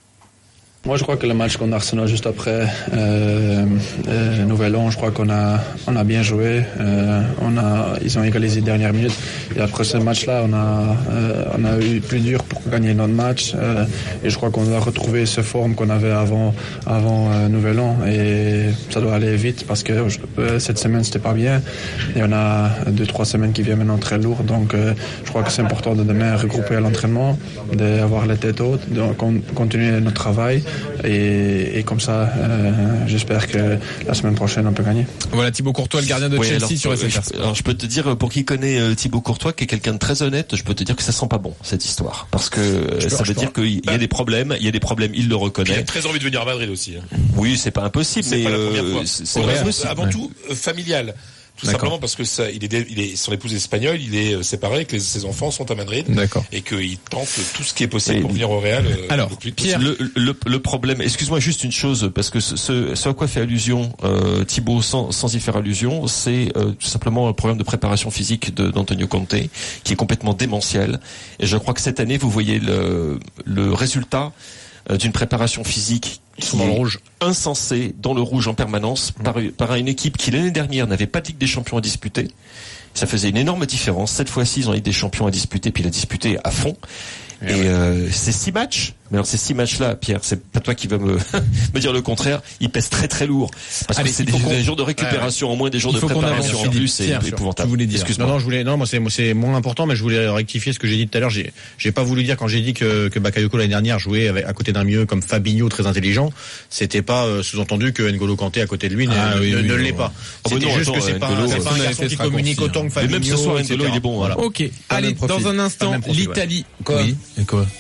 Moi, je crois que le match contre Arsenal juste après euh, euh, Nouvel An, je crois qu'on a on a bien joué. Euh, on a ils ont égalisé dernière minute. Et après ce match-là, on a euh, on a eu plus dur pour gagner notre match. Euh, et je crois qu'on doit retrouver ce forme qu'on avait avant avant euh, Nouvel An. Et ça doit aller vite parce que euh, cette semaine c'était pas bien. Et on a deux trois semaines qui viennent maintenant très lourdes. Donc euh, je crois que c'est important de demain regrouper à l'entraînement, d'avoir la tête haute, de con- continuer notre travail. Et, et comme ça, euh, j'espère que la semaine prochaine, on peut gagner. Voilà Thibaut Courtois, le gardien de Oui, Chelsea alors, sur euh, S F R. je, alors je peux te dire, pour qui connaît euh, Thibaut Courtois, qui est quelqu'un de très honnête, je peux te dire que ça sent pas bon cette histoire, parce que euh, ça veut dire qu'il y a des problèmes, il y a des problèmes, il le Il a reconnaît. très envie de venir à Madrid aussi. hein. Oui, c'est pas impossible, C'est mais pas la euh, première fois. c'est, c'est Pour pas raison, possible. avant Ouais. tout, euh, familial. Tout D'accord. simplement parce que ça, il est, dé- il est, son épouse est espagnole, il est euh, séparé, que les- ses enfants sont à Madrid. D'accord. Et qu'il tente tout ce qui est possible Et- pour venir au Real. euh, Alors, le plus Pierre, Le, le, le problème, excuse-moi juste une chose, parce que ce, ce, ce à quoi fait allusion euh, Thibaut, sans, sans y faire allusion, c'est euh, tout simplement un problème de préparation physique de, d'Antonio Conte, qui est complètement démentiel. Et je crois que cette année, vous voyez le, le résultat euh, d'une préparation physique qui dans le est rouge. insensée, dans le rouge en permanence, par, par une équipe qui l'année dernière n'avait pas de Ligue des Champions à disputer. Ça faisait une énorme différence. Cette fois-ci, ils ont Ligue des Champions à disputer, puis il a disputé à fond. Et, ouais. euh, ces six matchs, mais alors ces six matchs-là, Pierre, c'est pas toi qui vas me, me dire le contraire, ils pèsent très très lourd. Parce Allez, que c'est il des, faut qu'on- des jours de récupération en moins, des jours Il de faut qu'on préparation avance, en plus, Philippe. Pierre, c'est épouvantable. tu voulais dire. Excuse-moi. Non, non, je voulais, non, moi c'est, moi, c'est moins important, mais je voulais rectifier ce que j'ai dit tout à l'heure. J'ai, j'ai pas voulu dire quand j'ai dit que, que Bakayoko l'année dernière jouait avec, à côté d'un mieux comme Fabinho très intelligent. C'était pas euh, sous-entendu que N'Golo Kanté à côté de lui Ah, ne, oui, ne, oui, ne oui, l'est oui. pas. Oh, C'était bah non, juste attends, que c'est euh, pas, N'Golo, c'est pas un personne garçon n'avait qui fait communique ce autant que Mais Fabinho. même ce soir, et cetera. N'Golo, il est bon. Voilà. Voilà. Ok. Pas le Allez, même profil. dans un Pas instant, le même profil, l'Italie. Quoi Oui. Et quoi?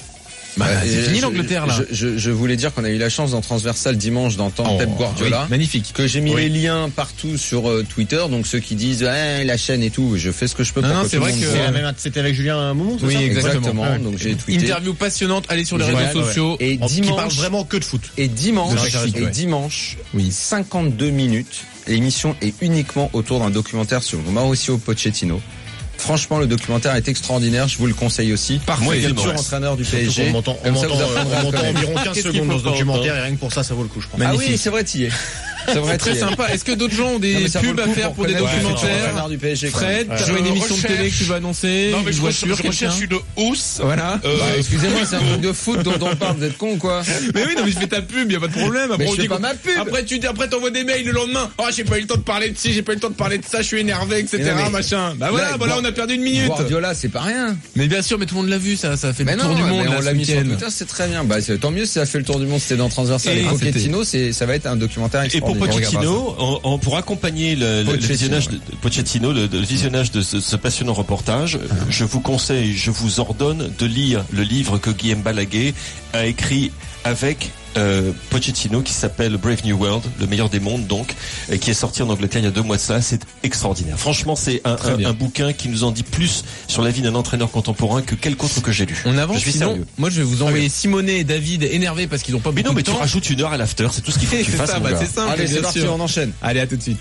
Bah, Euh, c'est fini je- l'Angleterre là. Je, je, je voulais dire qu'on a eu la chance dans Transversal dimanche d'entendre Oh, Pep Guardiola. oui, magnifique. Que j'ai mis Oui. les liens partout sur euh, Twitter, donc ceux qui disent eh, la chaîne et tout, je fais ce que je peux Non, pour non, que c'est tout le vrai monde que- voit. C'est la même- C'était avec Julien Moumon, c'est Oui, ça exactement. Ouais. Donc j'ai tweeté. Interview passionnante, allez sur les Ouais, réseaux ouais. sociaux. Et En- qui dimanche, parle vraiment que de foot. et dimanche, Magnifique, et ouais. dimanche, Oui. cinquante-deux minutes. L'émission est uniquement autour d'un documentaire sur Mauricio Pochettino. Franchement, le documentaire est extraordinaire. Je vous le conseille aussi. Parfait. Moi, Également. futur entraîneur du P S G. On m'entend on Comme ça, m'entend- vous apprendrez à on m'entend connaître. environ quinze Qu'est-ce secondes qu'il dans faut ce pas documentaire entendre et rien que pour ça, ça vaut le coup, je pense. Ah Magnifique. oui, c'est vrai, t'y es. C'est vrai, Très t'y es. sympa. Est-ce que d'autres gens ont des Non, mais ça vaut pubs le à coup faire pour pour des connaître le futur documentaires entraîneur du P S G, quand Fred, même. t'as Ouais. une Je émission de télé que tu vas annoncer Non, mais une je, voiture, recherche, je recherche quelqu'un une housse. Voilà. Euh, Bah, excusez-moi, c'est un truc de foot dont on parle. Vous êtes con ou quoi? Mais oui, non, mais je fais ta pub, y a pas de problème. Après, Mais on je fais dit pas que- ma pub. Après, tu après, t'envoies des mails le lendemain. Oh, j'ai pas eu le temps de parler de ci, j'ai pas eu le temps de parler de ça, je suis énervé, et cetera, Mais non, mais- machin. Bah voilà, Là, voilà, Guard- on a perdu une minute. Guardiola, c'est pas rien. Mais bien sûr, mais tout le monde l'a vu, ça, ça fait Mais le non, tour du monde, mais là, on ce l'a mis sur week-end. Twitter, c'est très bien. Bah, c'est- tant mieux si ça a fait le tour du monde, c'était dans Transversal. Et- Et ah, Pochettino, c'est, ça va être un documentaire Et pour extraordinaire. Pochettino, on, on, pour accompagner le, le- le Pochettino, visionnage ouais. de Pochettino, le, le visionnage de ce, ce passionnant reportage, je vous conseille, je vous ordonne de lire le livre que Guillaume Balaguer a écrit avec euh, Pochettino, qui s'appelle Brave New World, le meilleur des mondes, donc, et qui est sorti en Angleterre il y a deux mois de ça. C'est extraordinaire. Franchement, c'est un, un, un bouquin qui nous en dit plus sur la vie d'un entraîneur contemporain que quelque autre que j'ai lu. On avance, Je suis sinon, sérieux. moi je vais vous envoyer Simonet et David énervés parce qu'ils n'ont pas Mais beaucoup non, mais de tu temps. rajoutes une heure à l'after, c'est tout ce qu'il faut que tu C'est fasses, ça, mon bah, gars. c'est simple. Allez, c'est bien parti, sûr. on enchaîne. Allez, à tout de suite.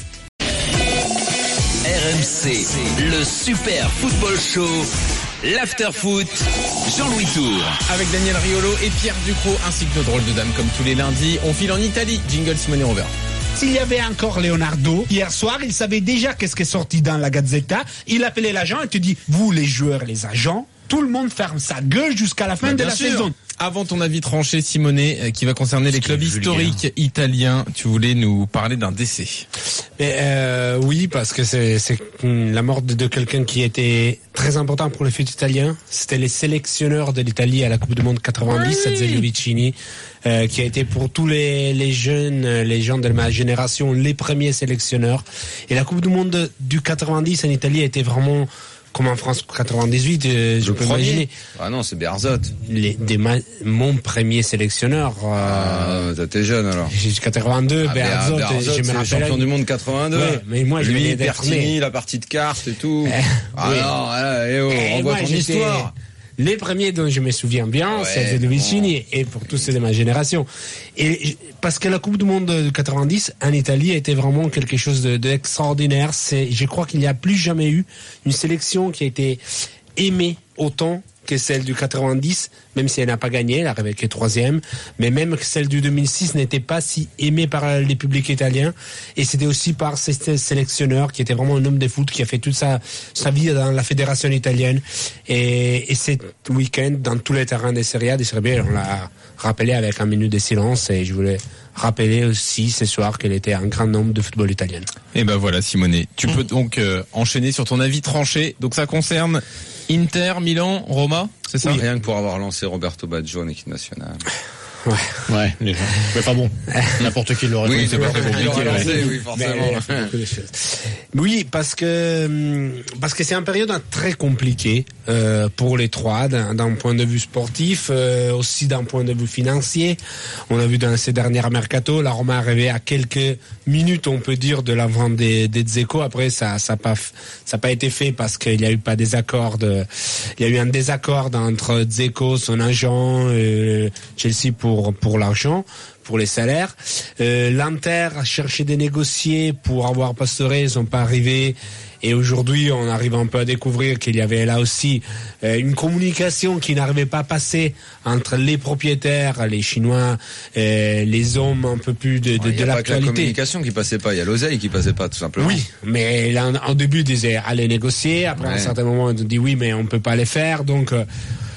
R M C, le Super Football Show, l'After Foot, Jean-Louis Tour. Avec Daniel Riolo et Pierre Ducrot, ainsi que nos drôles de dames comme tous les lundis. On file en Italie. Jingle Simone Rover. S'il y avait encore Leonardo, hier soir, il savait déjà qu'est-ce qui est sorti dans la Gazzetta. Il appelait l'agent et te dit, vous les joueurs, les agents, tout le monde ferme sa gueule jusqu'à la fin Bah, de bien la sûr. saison. Avant ton avis tranché, Simonet, euh, qui va concerner les clubs historiques italiens, tu voulais nous parler d'un décès. Mais, euh, oui, parce que c'est c'est hum, la mort de, de quelqu'un qui était très important pour le foot italien. C'était les sélectionneurs de l'Italie à la Coupe du Monde quatre-vingt-dix, Azeglio Vicini, euh, qui a été pour tous les, les jeunes, euh, les gens de ma génération, les premiers sélectionneurs. Et la Coupe du Monde du quatre-vingt-dix en Italie a été vraiment comme en France quatre-vingt-dix-huit, euh, je Le peux premier. imaginer. Ah non, c'est Berzot. Les, des ma- mon premier sélectionneur. Euh, Ah, toi, t'es jeune alors. J'ai quatre-vingt-deux, Ah, Berzot, Berzot, je me c'est le rappelle. champion du monde quatre-vingt-deux. Ouais, mais moi, je Lui, venais d'être Pertini, né. la partie de cartes et tout. Eh, ah oui. non, ah, eh oh, Et on moi, voit ton j'étais- histoire. Les premiers dont je me souviens bien, Ouais, c'est de Vicini et pour tous ceux de ma génération. Et je- parce que la Coupe du Monde de quatre-vingt-dix en Italie a été vraiment quelque chose de, d'extraordinaire. C'est, je crois qu'il n'y a plus jamais eu une sélection qui a été aimée autant que celle du quatre-vingt-dix, même si elle n'a pas gagné, elle est arrivée que troisième, mais même que celle du deux mille six n'était pas si aimée par les publics italiens, et c'était aussi par ce sélectionneur qui était vraiment un homme de foot, qui a fait toute sa, sa vie dans la fédération italienne, et, et cet week-end, dans tous les terrains des Serie A, des Serie B, on l'a rappelé avec un minute de silence, et je voulais rappeler aussi ce soir qu'elle était un grand nombre de football italien. Et ben voilà, Simonet. Tu peux donc euh, enchaîner sur ton avis tranché. Donc ça concerne Inter, Milan, Roma, c'est ça? Oui, rien que pour avoir lancé Roberto Baggio en équipe nationale. Ouais. Ouais, déjà. Mais pas bon. N'importe qui l'aurait Oui, fait. c'est pas très compliqué. Ouais. lancé, oui, Mais, forcément. il a fait beaucoup de choses. Oui, parce que hum, parce que c'est une période très compliquée euh, pour les trois, d'un, d'un point de vue sportif, euh, aussi d'un point de vue financier. On a vu dans ces dernières mercato, la Roma est arrivée à quelques minutes, on peut dire, de la vente des, des Dzeko. Après, ça ça pas ça pas été fait parce qu'il y a eu pas des accords de, il y a eu un désaccord entre Dzeko, son agent, euh, Chelsea pour pour l'argent, pour les salaires. Euh, L'Inter a cherché de négocier pour avoir Pastore, ils sont pas arrivés. Et aujourd'hui, on arrive un peu à découvrir qu'il y avait là aussi euh, une communication qui n'arrivait pas à passer entre les propriétaires, les Chinois, euh, les hommes un peu plus de, de, Il n'y de a pas que la l'actualité. communication qui passait pas, il y a l'oseille qui passait pas, tout simplement. Oui, mais là, en, en début, ils disaient allez négocier. Après, à un Ouais. certain moment, ils ont dit oui, mais on peut pas les faire. Donc, euh,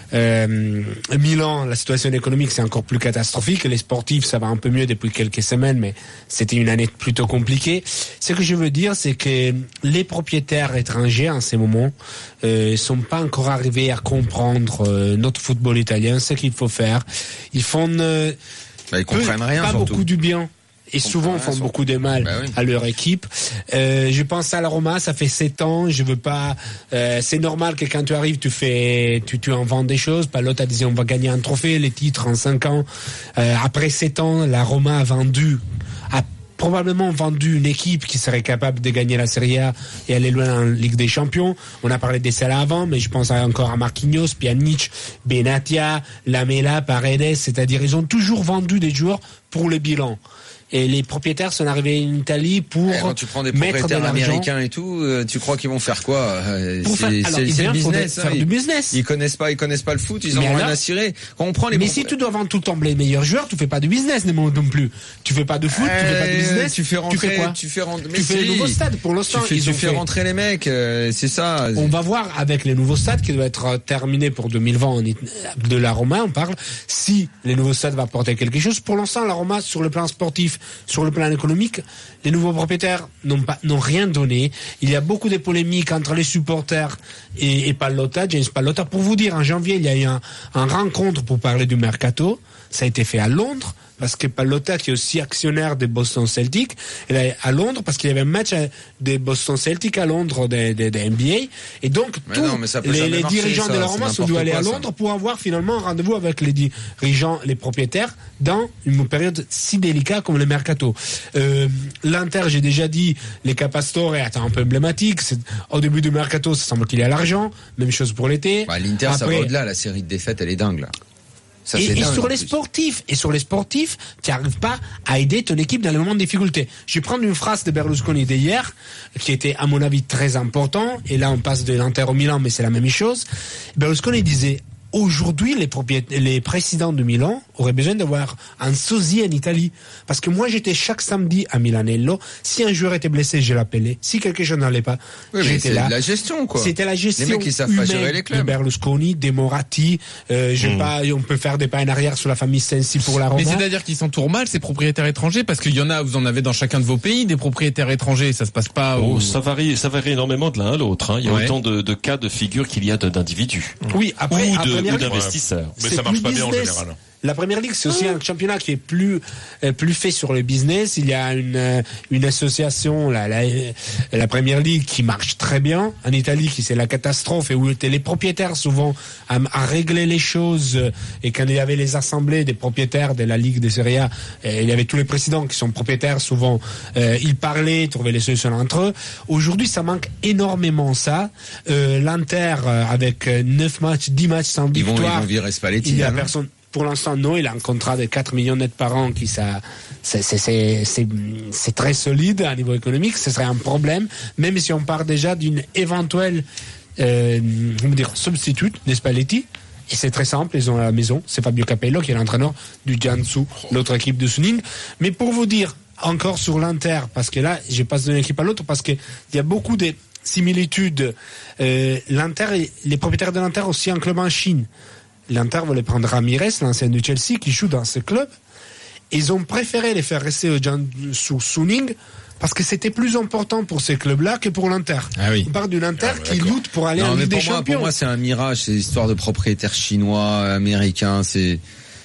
euh, Milan, la situation économique, c'est encore plus catastrophique. Les sportifs, ça va un peu mieux depuis quelques semaines, mais c'était une année plutôt compliquée. Ce que je veux dire, c'est que les propriétaires étrangers, en ces moments, euh, sont pas encore arrivés à comprendre euh, notre football italien, ce qu'il faut faire. Ils font... Euh, Bah, ils comprennent peu- rien, pas surtout. beaucoup du bien. et souvent font beaucoup de mal bah oui. à leur équipe. Euh, je pense à la Roma, ça fait sept ans, je veux pas, euh, c'est normal que quand tu arrives, tu fais, tu, tu inventes des choses. Pallotta disait on va gagner un trophée, les titres en cinq ans. Euh, après sept ans, la Roma a vendu, a probablement vendu une équipe qui serait capable de gagner la Serie A et aller loin en Ligue des Champions. On a parlé des celles avant, mais je pense encore à Marquinhos, Pjanic, Benatia, Lamela, Paredes, c'est-à-dire ils ont toujours vendu des joueurs pour le bilan. Et les propriétaires sont arrivés en Italie pour et quand tu prends des mettre propriétaires de américains et tout, tu crois qu'ils vont faire quoi? Pour c'est faire, alors, c'est, c'est le business. Faire hein. du business. Ils connaissent pas, ils connaissent pas le foot, ils mais ont alors, rien à cirer. Quand on prend les mais propri... si tu dois vendre tout le temps les meilleurs joueurs, tu fais pas de business non plus. Tu fais pas de foot, euh, tu fais pas de business. Tu fais rentrer, tu fais quoi? Tu fais rentrer, tu fais si. le nouveau stade pour l'instant. Tu fais, ils tu ont fais fait... rentrer les mecs, euh, c'est ça. On va voir avec les nouveaux stades qui doivent être terminés pour deux mille vingt de la Roma, on parle, si les nouveaux stades vont apporter quelque chose. Pour l'instant, la Roma, sur le plan sportif, sur le plan économique, les nouveaux propriétaires n'ont pas, n'ont rien donné. Il y a beaucoup de polémiques entre les supporters et, et Pallotta, James Pallotta. Pour vous dire, en janvier, il y a eu un, un rencontre pour parler du mercato. Ça a été fait à Londres, parce que Pallotta, qui est aussi actionnaire de Boston Celtics, il est à Londres parce qu'il y avait un match de Boston Celtics à Londres de, de, de N B A. Et donc, tous non, les, les marcher, dirigeants ça, de la Roma sont dû aller à Londres ça. pour avoir finalement un rendez-vous avec les dirigeants, les propriétaires, dans une période si délicate comme le mercato. Euh, L'Inter, j'ai déjà dit, les Capastore, est un peu emblématique. C'est, au début du mercato, ça semble qu'il y a l'argent. Même chose pour l'été. Bah, L'Inter, Après, ça va au-delà. La série de défaites, elle est dingue, là. Ça, et, et sur les plus. sportifs, et sur les sportifs, tu n'arrives pas à aider ton équipe dans le moment de difficulté. Je vais prendre une phrase de Berlusconi d'hier, qui était à mon avis très important, et là on passe de l'Inter au Milan, mais c'est la même chose. Berlusconi disait, aujourd'hui, les propriétaires, les présidents de Milan auraient besoin d'avoir un sosie en Italie. Parce que moi, j'étais chaque samedi à Milanello. Si un joueur était blessé, je l'appelais. Si quelque chose n'allait pas, oui, j'étais c'est là. De la gestion, quoi. C'était la gestion. Les mecs, ils savent pas gérer les clubs. De Berlusconi, des Moratti. Euh, je mmh. pas, on peut faire des pas en arrière sur la famille Sensi pour la Roma. Mais c'est-à-dire qu'ils s'entourent mal, ces propriétaires étrangers, parce qu'il y en a, vous en avez dans chacun de vos pays, des propriétaires étrangers. Ça se passe pas. Oh, au... ça varie, ça varie énormément de l'un à l'autre. Hein. Il y a ouais. autant de, de cas de figure qu'il y a de, d'individus. Oui, après, ou, de, ou d'investisseurs. Mais ça marche pas bien en général. La Première Ligue, c'est aussi un championnat qui est plus euh, plus fait sur le business. Il y a une euh, une association, la, la la Première Ligue, qui marche très bien. En Italie, qui c'est la catastrophe et où étaient les propriétaires souvent à, à régler les choses. Et quand il y avait les assemblées des propriétaires de la Ligue de Serie A, il y avait tous les présidents qui sont propriétaires. Souvent, euh, ils parlaient, trouvaient les solutions entre eux. Aujourd'hui, ça manque énormément ça. Euh, L'Inter avec neuf matchs, dix matchs sans ils victoire. Vont, ils vont virer Spalletti. Il y a hein. personne. Pour l'instant, non, il a un contrat de quatre millions net par an qui ça, c'est, c'est, c'est, c'est, c'est très solide à niveau économique. Ce serait un problème, même si on part déjà d'une éventuelle, euh, comment dire, substitute de Spalletti. Et c'est très simple, ils ont à la maison. C'est Fabio Capello qui est l'entraîneur du Jiangsu, l'autre équipe de Suning. Mais pour vous dire, encore sur l'Inter, parce que là, je passe d'une équipe à l'autre, parce que il y a beaucoup de similitudes. Euh, L'Inter, les propriétaires de l'Inter aussi un club en Chine. L'Inter voulait prendre Ramirez, l'ancien du Chelsea, qui joue dans ce club. Ils ont préféré les faire rester au Jiangsu Suning parce que c'était plus important pour ces clubs-là que pour l'Inter. Ah oui. On parle d'une Inter ah, qui lutte pour aller non, en Ligue des moi, Champions. Pour moi, c'est un mirage. C'est l'histoire de propriétaires chinois, américains. C'est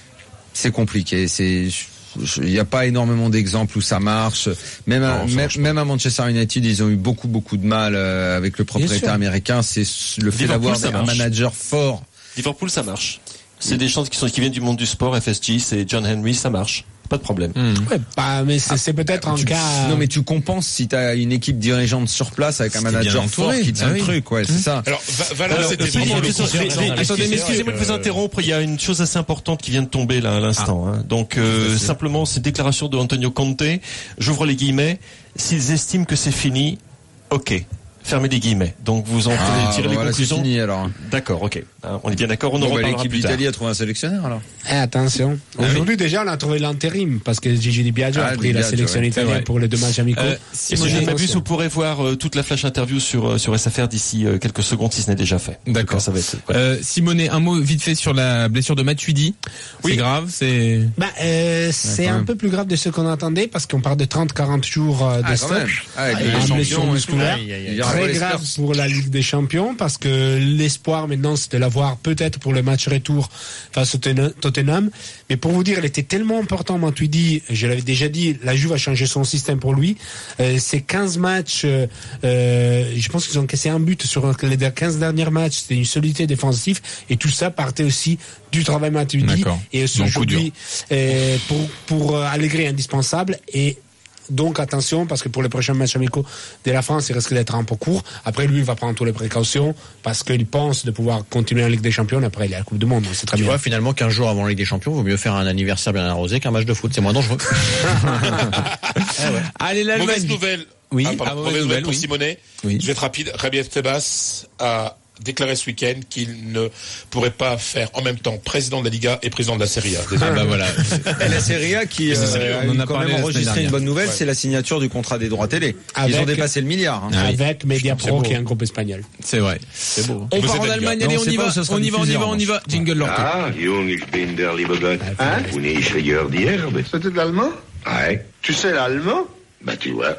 c'est compliqué. C'est il n'y a pas énormément d'exemples où ça marche. Même, non, à, même, marche même à Manchester United, ils ont eu beaucoup beaucoup de mal avec le propriétaire américain. C'est le fait d'avoir un manager fort. Liverpool, ça marche. C'est des gens qui sont qui viennent du monde du sport. F S G, c'est John Henry, ça marche. Pas de problème. Mmh. Ouais, bah, mais c'est, c'est peut-être ah, un tu, cas. Non, mais tu compenses si t'as une équipe dirigeante sur place avec un manager fort qui tient ah, le oui. truc, ouais, mmh. c'est ça. Alors, Valère, c'était vraiment le Attendez, mais excusez-moi de vous interrompre. Il y a une chose assez importante qui vient de tomber là à l'instant. Ah. Hein. Donc, euh, simplement, cette déclaration de Antonio Conte. J'ouvre les guillemets. S'ils estiment que c'est fini, ok. Fermez les guillemets. Donc vous en ah, tirez bon, les voilà, conclusions. C'est fini alors. D'accord, ok. On est bien d'accord. On en bon, reparlera bah, l'équipe plus tard. d'Italie a trouvé un sélectionneur alors. Eh, attention. Ah, Aujourd'hui oui. déjà on a trouvé l'intérim parce que Gigi Di Biagio ah, a pris Di la Biagio, sélection ouais. italienne pour les deux matchs amicaux. Euh, si je ne m'abuse, vous pourrez voir euh, toute la flash interview sur euh, sur S F R d'ici euh, quelques secondes si ce n'est déjà fait. D'accord. Ça va être. Ouais. Euh, Simonet, un mot vite fait sur la blessure de Matuidi. Oui. C'est grave, c'est. Bah euh, c'est un peu plus grave de ce qu'on attendait parce qu'on parle de trente à quarante jours euh, de ah, stop. Ah, avec les champions musculaires. très grave pour la Ligue des Champions parce que l'espoir maintenant c'est de l'avoir peut-être pour le match retour face au Tottenham. Mais pour vous dire, il était tellement important, Matuidi, je l'avais déjà dit, la Juve a changé son système pour lui. Euh, ces quinze matchs, euh, euh, je pense qu'ils ont cassé un but sur les quinze derniers matchs, c'était une solidité défensive et tout ça partait aussi du travail Matuidi. Et aujourd'hui, euh, pour, pour Allegri indispensable et donc attention parce que pour les prochains matchs amicaux de la France il risque d'être un peu court. Après lui il va prendre toutes les précautions parce qu'il pense de pouvoir continuer en Ligue des Champions. Après il y a la Coupe du Monde, c'est très tu bien. vois finalement quinze jours avant la Ligue des Champions vaut mieux faire un anniversaire bien arrosé qu'un match de foot, c'est moins dangereux. ah ouais. Allez l'Allemagne. Mauvaise nouvelle. Oui, ah, pardon, ah, mauvaise nouvelle pour oui. Simonet. Oui. Je vais être rapide. Javier Tebas a déclaré ce week-end qu'il ne pourrait pas faire en même temps président de la Liga et président de la Serie A. Ah bah voilà. Et la Serie A qui euh, on en a a quand parlé même la enregistré une bonne nouvelle, ouais. c'est la signature du contrat des droits télé. Avec, Ils ont dépassé le milliard. Hein. Avec Mediapro qui est un groupe espagnol. C'est vrai. C'est beau. On part en Allemagne, allez, on y va, on y va, on y va, on y va. Jingle Lorto. Ah, Jung, ich bin der liebe Gott. Hein? Vous nicht die Herbe. C'était de l'allemand? Ouais. Tu sais l'allemand? Bah, tu vois.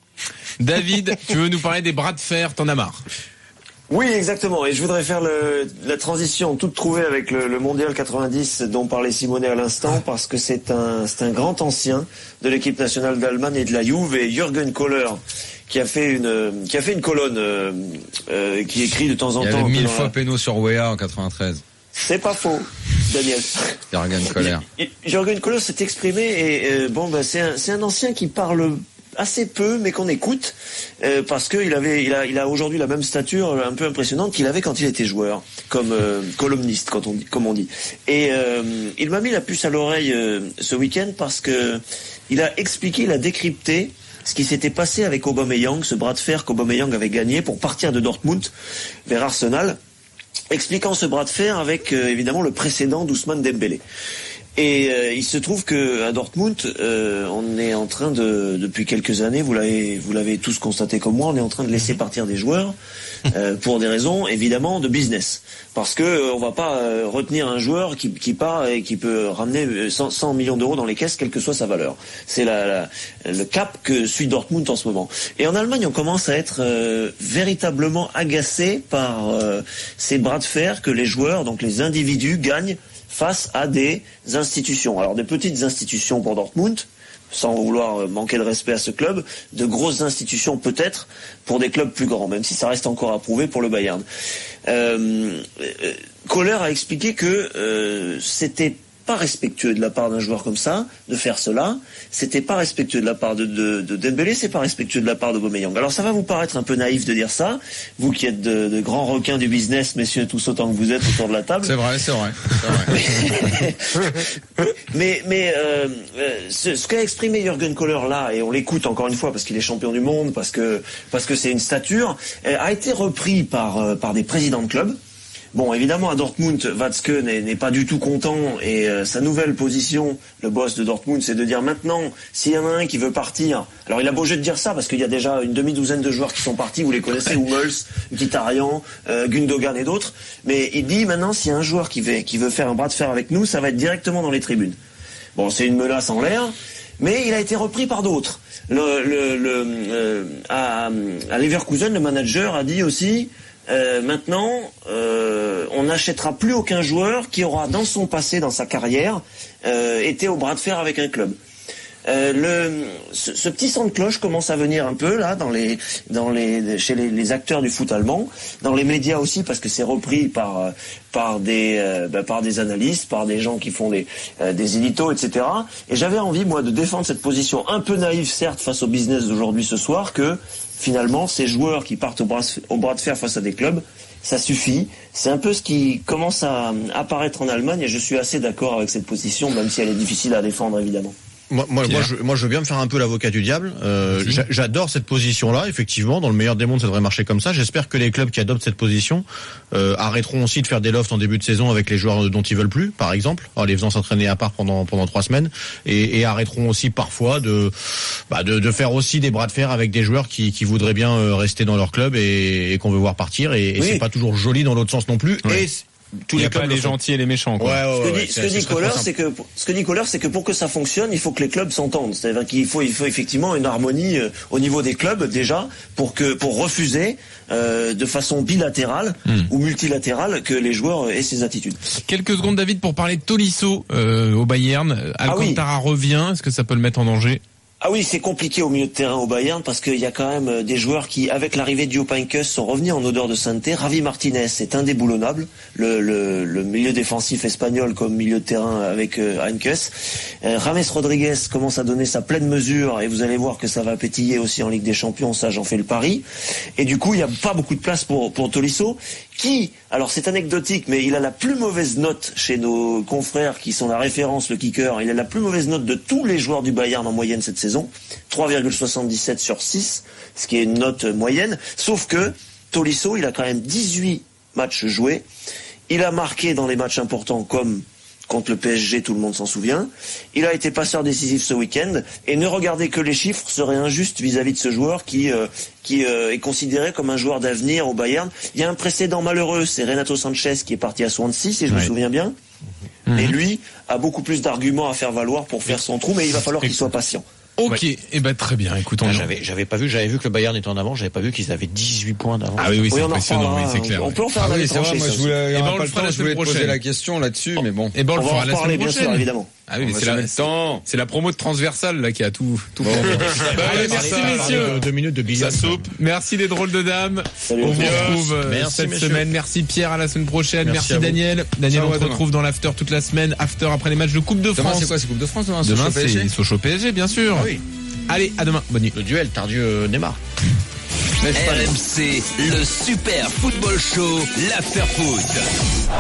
David, tu veux nous parler des bras de fer, t'en as marre? Oui, exactement. Et je voudrais faire le, la transition toute trouvée avec le, le Mondial quatre-vingt-dix dont parlait Simonet à l'instant, parce que c'est un, c'est un grand ancien de l'équipe nationale d'Allemagne et de la Juve, et Jürgen Kohler, qui a fait une, qui a fait une colonne, euh, euh, qui écrit de temps en temps. Il y avait mille dans fois la... Péno sur W E A en quatre-vingt-treize. C'est pas faux, Daniel. Jürgen Kohler. Jürgen Kohler s'est exprimé et euh, bon, bah, c'est un, c'est un ancien qui parle assez peu, mais qu'on écoute euh, parce que il avait, il a, il a aujourd'hui la même stature un peu impressionnante qu'il avait quand il était joueur, comme euh, columniste, quand on dit, comme on dit. Et euh, il m'a mis la puce à l'oreille euh, ce week-end parce que il a expliqué, il a décrypté ce qui s'était passé avec Aubameyang, ce bras de fer qu'Aubameyang avait gagné pour partir de Dortmund vers Arsenal, expliquant ce bras de fer avec euh, évidemment le précédent d'Ousmane Dembélé. Et euh, il se trouve que à Dortmund, euh, on est en train de, depuis quelques années, vous l'avez, vous l'avez tous constaté comme moi, on est en train de laisser partir des joueurs euh, pour des raisons évidemment de business, parce que euh, on va pas euh, retenir un joueur qui, qui part et qui peut ramener cent, cent millions d'euros dans les caisses, quelle que soit sa valeur. C'est la, la, le cap que suit Dortmund en ce moment. Et en Allemagne, on commence à être euh, véritablement agacé par euh, ces bras de fer que les joueurs, donc les individus, gagnent face à des institutions. Alors des petites institutions pour Dortmund, sans vouloir manquer de respect à ce club, de grosses institutions peut-être pour des clubs plus grands, même si ça reste encore à prouver pour le Bayern. Euh, Kohler a expliqué que euh, c'était pas respectueux de la part d'un joueur comme ça de faire cela, c'était pas respectueux de la part de, de, de Dembélé, c'est pas respectueux de la part de Aubameyang. Alors ça va vous paraître un peu naïf de dire ça, vous qui êtes de, de grands requins du business, messieurs tous autant que vous êtes autour de la table. C'est vrai, c'est vrai. C'est vrai. mais mais euh, ce, ce qu'a exprimé Jürgen Kohler là, et on l'écoute encore une fois parce qu'il est champion du monde, parce que parce que c'est une stature, a été repris par par des présidents de clubs. Bon, évidemment, à Dortmund, Watzke n'est, n'est pas du tout content et euh, sa nouvelle position, le boss de Dortmund, c'est de dire maintenant, s'il y en a un qui veut partir, alors il a beau jeu de dire ça parce qu'il y a déjà une demi-douzaine de joueurs qui sont partis, vous les connaissez, Hummels, Mkhitaryan, euh, Gundogan et d'autres, mais il dit maintenant, s'il y a un joueur qui veut, qui veut faire un bras de fer avec nous, ça va être directement dans les tribunes. Bon, c'est une menace en l'air, mais il a été repris par d'autres. Le, le, le, euh, à, à Leverkusen, le manager a dit aussi, Euh, maintenant, euh, on n'achètera plus aucun joueur qui aura dans son passé, dans sa carrière, euh, été au bras de fer avec un club. Euh, le, ce, ce petit son de cloche commence à venir un peu là dans les, dans les, chez les, les acteurs du foot allemand, dans les médias aussi parce que c'est repris par, par des, euh, bah, par des analystes, par des gens qui font des, euh, des éditos, et cetera. Et j'avais envie moi de défendre cette position un peu naïve certes face au business d'aujourd'hui ce soir que finalement ces joueurs qui partent au bras, au bras de fer face à des clubs, ça suffit. C'est un peu ce qui commence à apparaître en Allemagne et je suis assez d'accord avec cette position, même si elle est difficile à défendre évidemment. Moi, moi, moi, je, moi, je veux bien me faire un peu l'avocat du diable. Euh, j'a, j'adore cette position-là. Effectivement, dans le meilleur des mondes, ça devrait marcher comme ça. J'espère que les clubs qui adoptent cette position euh, arrêteront aussi de faire des lofts en début de saison avec les joueurs dont ils veulent plus, par exemple, en les faisant s'entraîner à part pendant pendant trois semaines, et, et arrêteront aussi parfois de, bah, de de faire aussi des bras de fer avec des joueurs qui qui voudraient bien rester dans leur club et, et qu'on veut voir partir. Et, et oui. C'est pas toujours joli dans l'autre sens non plus. Oui. Et tous les clubs pas les gentils et les méchants, quoi. Ouais, ouais, ce que ouais, dit, ce que dit Kohler, c'est que ce que dit Kohler, c'est que pour que ça fonctionne, il faut que les clubs s'entendent. C'est-à-dire qu'il faut, il faut effectivement une harmonie euh, au niveau des clubs déjà pour que pour refuser euh, de façon bilatérale mmh. ou multilatérale que les joueurs aient ces attitudes. Quelques secondes, David, pour parler de Tolisso euh, au Bayern. Alcantara ah oui. revient. Est-ce que ça peut le mettre en danger? Ah oui, c'est compliqué au milieu de terrain au Bayern parce qu'il y a quand même des joueurs qui, avec l'arrivée de Jupp Heynckes, sont revenus en odeur de sainteté. Ravi Martinez est indéboulonnable, le, le, le milieu défensif espagnol comme milieu de terrain avec euh, Heynckes. Euh, James Rodriguez commence à donner sa pleine mesure et vous allez voir que ça va pétiller aussi en Ligue des Champions, ça j'en fais le pari. Et du coup, il n'y a pas beaucoup de place pour, pour Tolisso, qui, alors c'est anecdotique, mais il a la plus mauvaise note chez nos confrères qui sont la référence, le kicker. Il a la plus mauvaise note de tous les joueurs du Bayern en moyenne cette saison, trois virgule soixante-dix-sept sur six, ce qui est une note moyenne. Sauf que Tolisso, il a quand même dix-huit matchs joués. Il a marqué dans les matchs importants comme contre le P S G, tout le monde s'en souvient. Il a été passeur décisif ce week-end. Et ne regardez que les chiffres serait injuste vis-à-vis de ce joueur qui euh, qui euh, est considéré comme un joueur d'avenir au Bayern. Il y a un précédent malheureux, c'est Renato Sanchez qui est parti à Swansea, si je ouais. me souviens bien. Mmh. Et lui a beaucoup plus d'arguments à faire valoir pour faire son trou, mais il va falloir qu'il soit patient. Ok, ouais. et ben très bien. Écoutons. Ah, j'avais, j'avais pas vu, j'avais vu que le Bayern était en avant, j'avais pas vu qu'ils avaient dix-huit points d'avance. Ah oui, oui, c'est oui, impressionnant, oui, c'est clair. On peut en faire. Ah oui, c'est vrai. Moi, je voulais, et ben on le fera la semaine prochaine. Poser la question là-dessus, mais bon. Et ben on le fera la semaine prochaine, bien sûr, évidemment. Ah oui, mais c'est la, c'est la promo de transversale là qui a tout tout. Bon, bah, allez, merci messieurs. Deux minutes de billard. Ça soupe. Merci les drôles de dames. Salut, on vous retrouve merci, cette messieurs. semaine. Merci Pierre, à la semaine prochaine. Merci, merci Daniel. Daniel, Ciao, on se retrouve dans l'after toute la semaine. After après les matchs de Coupe de France. Demain c'est quoi, c'est Coupe de France demain? Demain c'est Sochaux P S G, bien sûr. Ah oui. Allez, à demain. Bonne nuit. Le duel Tardieu-Neymar. R M C, le super football show, l'after foot.